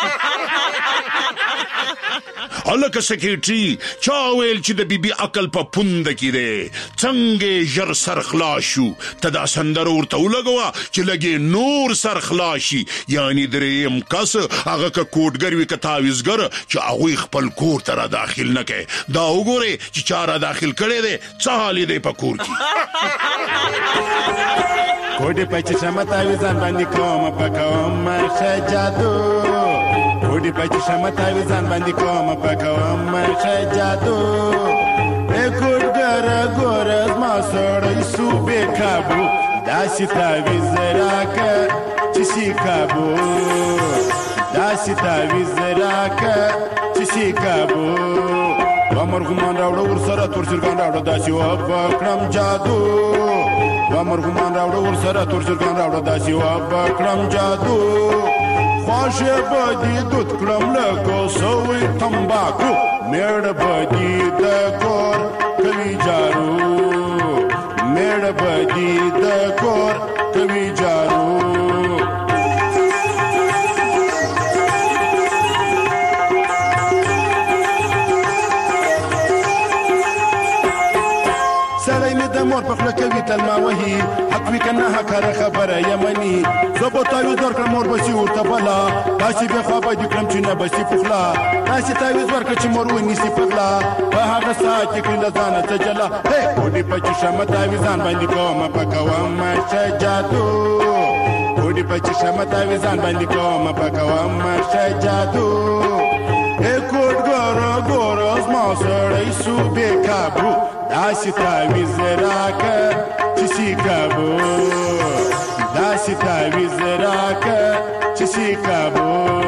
هلکه سکریټري، چا ویل چې د بیبي عقل په پونده کې دی؟ څنګه ژر سر خلاص شو؟ ته دا سندره ورته ولګوه چې لږې نور سر خلاص شي. یعنې درېیم کس هغه که کوټګر وي که تعویزګر چې هغوی خپل کور ته را داخل نه کوي. دا وګورئ چې چا را داخل کړی دی څه حال یې دی په کور کې. کوټې په چشمه تعویزان باندې کومه پکومه ښه جادو کوټې په چشمه تعویزان باندې کومه پکومه ښه جادو ای کوټګره ګوره زما سړی سو بې کابو داسې تعویز راکه چې شي کابو داسې تعویز راکه چې شي کابو و مرغومان راوړه ورسره تور چرګان راوړه داسې وبکړم جادو و مرغومان راوړه ورسره تور چرګان راوړه داسې وبکړم جادو خواښې به دې دود کړم لکه سوی تمباکو میړه به دې د کور کوي جارو میړه به دې د کور کوي جارو. سړی مې د مور په خوله کوي تل ما وهي حق وي که نه حقاره خبره یمني زه به تعویز ورکړم مور به شي ورته بلا داسې بې خوا به دې کړم چې نه به شي پخلا داسې تعویز ورکړه چې مور ونیسي پغلا په هغه ساعت کې کړي له ځانه څه جلا کوډې په چشمه تعویزان باندې کومه پکومه ښه جادو کوډې په چشمه تعویزان باندې کومه پکومه ښه جادو ای کوډګره ګوره زما سړی سو بې کابو داسې تعویز راکه چې شي کابو داسې تعویز راکه چې شي کابو.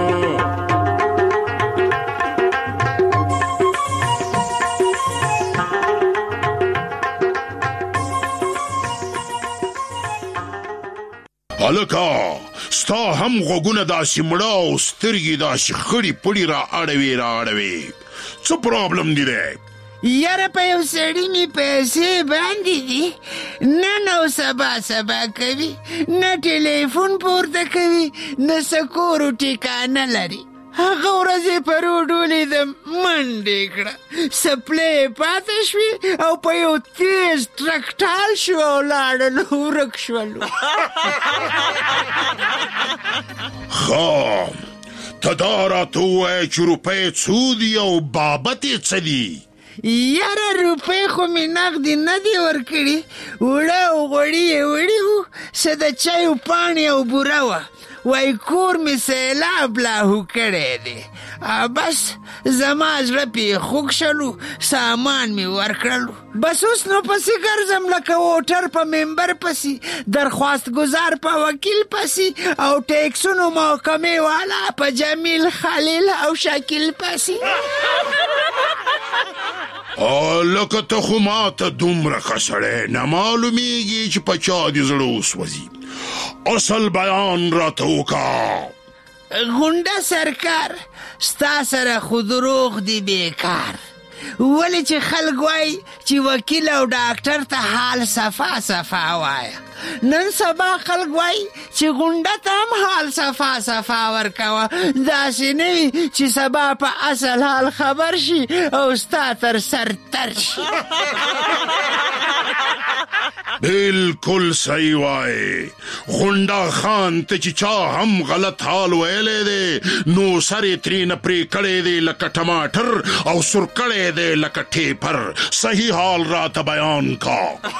هلکه ستا هم غوږونه داسې مړه او سترګې داسې خړې پړې را اړوي را اړوي څه پرابلم دی دی؟ یاره په یو سړي مې پیسې باندې دي نن او سبا سبا کوي نه ټلیفون پورته کوي نه سکورو ټیکانه لري. هغه ورځې په روډ ولیدم منډې کړه سپلې پاتې شوې او په یو تیز ټرک ټال شو او لاړل ورک شولو. ښه ته دا راته ووایه چې روپۍ څو دي او بابت یې څه دي؟ یاره روپۍ خو مې نغدې نه دي ورکړي وړه او غوړي یې وړي وو څه د چایو پاڼې او بوره وه وای کور مې سیلاب لاهو کړی دی بس زما زړه پې خوږ شلو سامان مې ورکړلو بس اوس نو پسې ګرځم لکه ووټر په ممبر پسې درخواست گزار په وکیل پسې او ټیکسونو محکمې والا په جمیل خلیل او شکیل پسې. لکه ته خو ماته دومره ښه سړی نه معلومیږي چې په چا دې زړه وسوځي. اصل بیان راته وکړه. غونډه سرکار ستا سره خو دروغ دی بیکار ولې چې خلک وایي چې وکیل او ډاکټر ته حال صفا صفا وایه نن سبا خلک وایي چې غونډه ته هم حال صفا صفا ورکوه داسې نه وي چې سبا په اصل حال خبر شي او ستا تر سر تر شي. بالکل صحیح وای غونډه خان ته چې چا هم غلط حال ویلی دی نو سر یې ترېنه پرې کړی دی لکه ټماټر او سور کړی دی لکه ټیپر. صحیح حال راته بیان کا.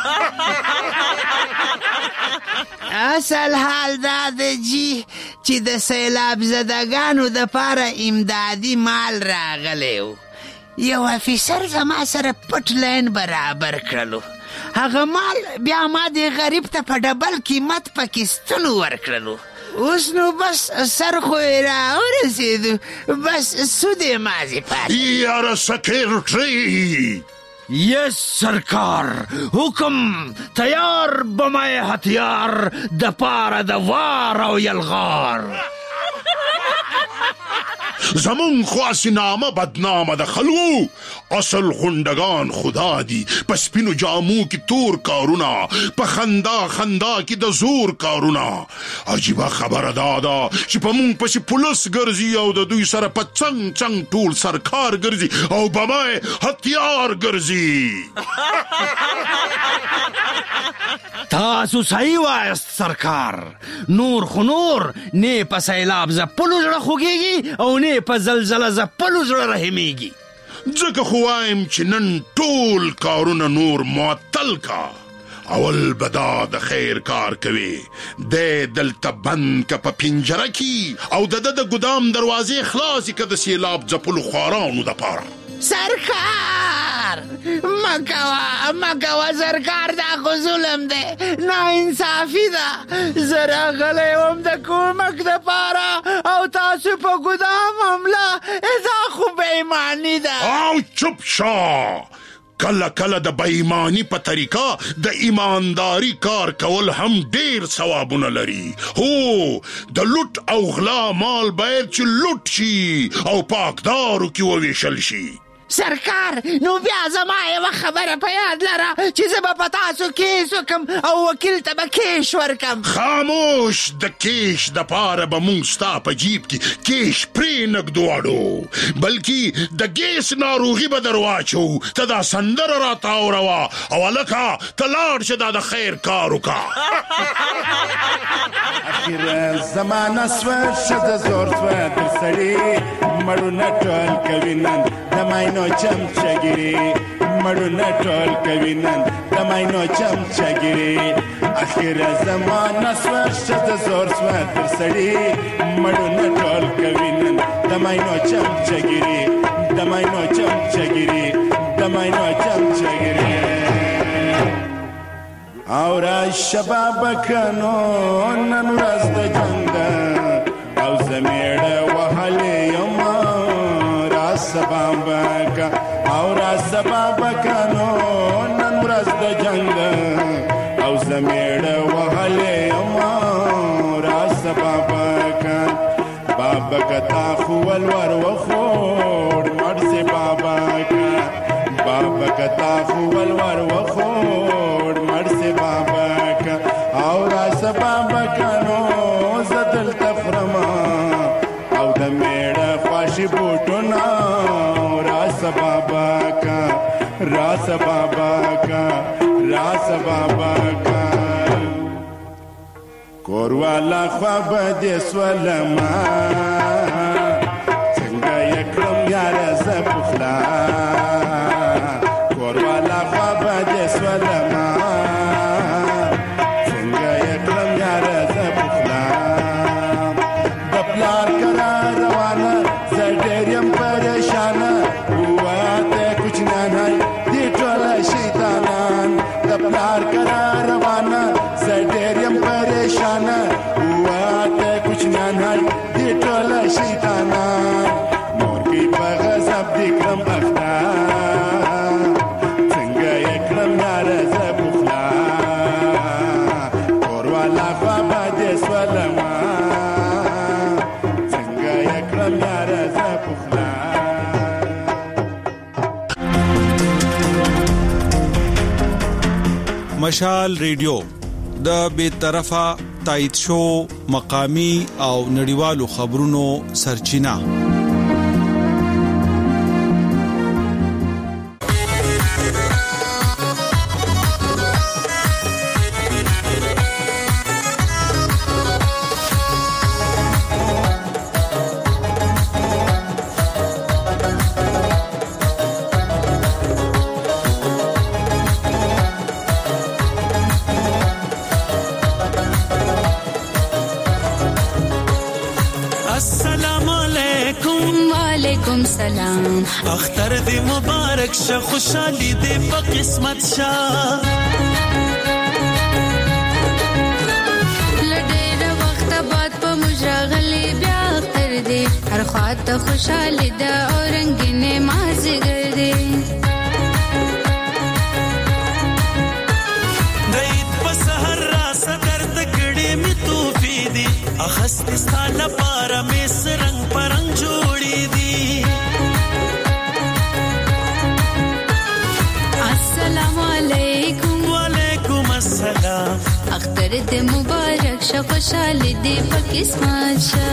اصل حال دا دی جی چې د سیلاب زدګانو دپاره امدادي مال راغلی و یو افیسر زما سره پټ لاین برابر کړلو هغه مال بیا ما دې غریب ته په ډبل قیمت پاکستانو ورکړلو اوس نو بس سر خو یې راورسېدو بس سود یې مازې پاتې. یاره سکیورټي یس سرکار حکم تیار بمای هتیار د پاره د وار او یلغار. زمون خواسی نامه بدنامه د خلکو اصل غونډگان خدا دي په سپینو جامو کې تور کارونه په خندا خندا کې د زور کارونه عجیبه خبره دا ده چې په مونږ پسې پولیس ګرځي او د دوی سره په څنګ څنګ ټول سرکار ګرځي او بمای هتیار ګرځي تاسو صحیح وایست سرکار نور خو نور نه په سیلاب زپلو زړه خوږیږي او نه په زلزله زپلو زړه رحمیږي ځکه خو وایم چې نن ټول کارونه نور معطل کا اول بدا د خیر کار کوي د دلته بند که په پنجره کې او د د ګدام دروازې خلاصې که د سیلاب ځپلو خوارانو دپاره سرکار مکوا مکوا سرکار دا خو ظلم دی نا انصافی دا زرا غلی وم د کومک د پارا او تاسو په ګدام حمله دا خو بېایماني ده او چپ شا کله کله د بېایماني په طریقه د ایمانداري کار کول هم ډیر ثوابونه لري هو د لوټ او غلا مال باید چې لوټ شي او پاکدارو کې وویشل شي سرکار نو بیا زما یوه خبره په یاد لره چې زه به په تاسو کیس وکم او وکیل ته به کیش ورکم خاموش د کیش دپاره به مونږ ستا په جیب کې کیش پرې نږدواړو بلکې د ګیس ناروغي به در واچو ته دا سندره راته اوروا او هلکه ته لاړ شه دا د خیر کار وکړه اخر زمانه سوه ښځه زور سوه تر سړي مړونه ټول کوي نن د ماینو چمچګیري مړونه ټول کوي نن د ماینو چمچګیري اخر زمانه سوه ښځه زور سوه تر سړي مړونه ټول کوي نن د ماینو چمچګیري د ماینو چمچګیري د ماینو چمچګیري او را شباب کنو نن ورځ د جنګ او زمیړه وهلې یم را سباب کا او را سباب کنو نن ورځ د جنګ او زمیړه وهلې یم را سباب کا بابا کتا خول ور وخور مرسي بابا کا بابا کتا خول ور وخور مرسي بابا کا او را سباب کنو زدل تخرما او د میړه خواشي بوټونه راس بابا کا راس بابا کا راس بابا کا کوروالا خواب دې سولما څنګه یکرم یار زپخلا کوروالا خواب دې سولما څنګه یکرم یار زپخلا د پلار کرا روانه زډریم پریشانه واته کچھ نه نه دې ټول شیطانان د پلار کرا روانه زډریم پریشانه واته کچھ نه نه دې ټول شیطانان مور کې په غضب دې کړم اختا څنګه یکرم یار زپخلا کوروالا خواب دې سولما مشال ریډیو د بے طرفه تایید شو مقامی او نړیوالو خبرونو سرچینه سلام اختر دې مبارک شه خوشالي دې په قسمت شه لډېر وخت بعد په مجرغلي بیا اختر دې هر خواته خوشالي ده او رنگینه مازیګر دې دید په سحر را صدر تکړې می توفي دي اخست ستاله پاره مې سرنګ پرنګ جوړي دې مبارک شه خوشاله دې پاکستان شه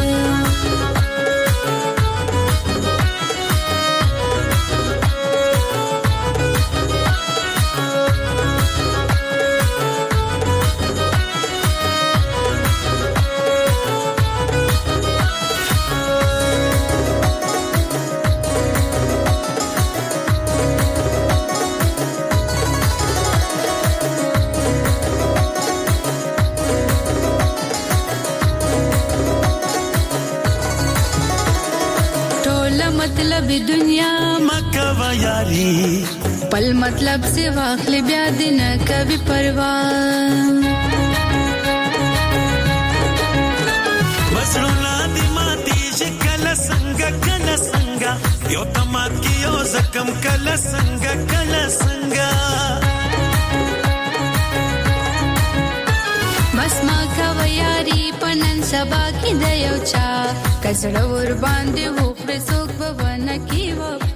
مطلب دنیا مکه و یاری پل مطلب سے واخل بیا دن کبھی پرواز بسړونا دی ماتي شکل څنګه کله څنګه یو تمات کی یو زکم کله څنګه کله څنګه بس ما کا و یاری پنن سبا کی د یو چا کزړ ور باندې و پر څوک و نه کی و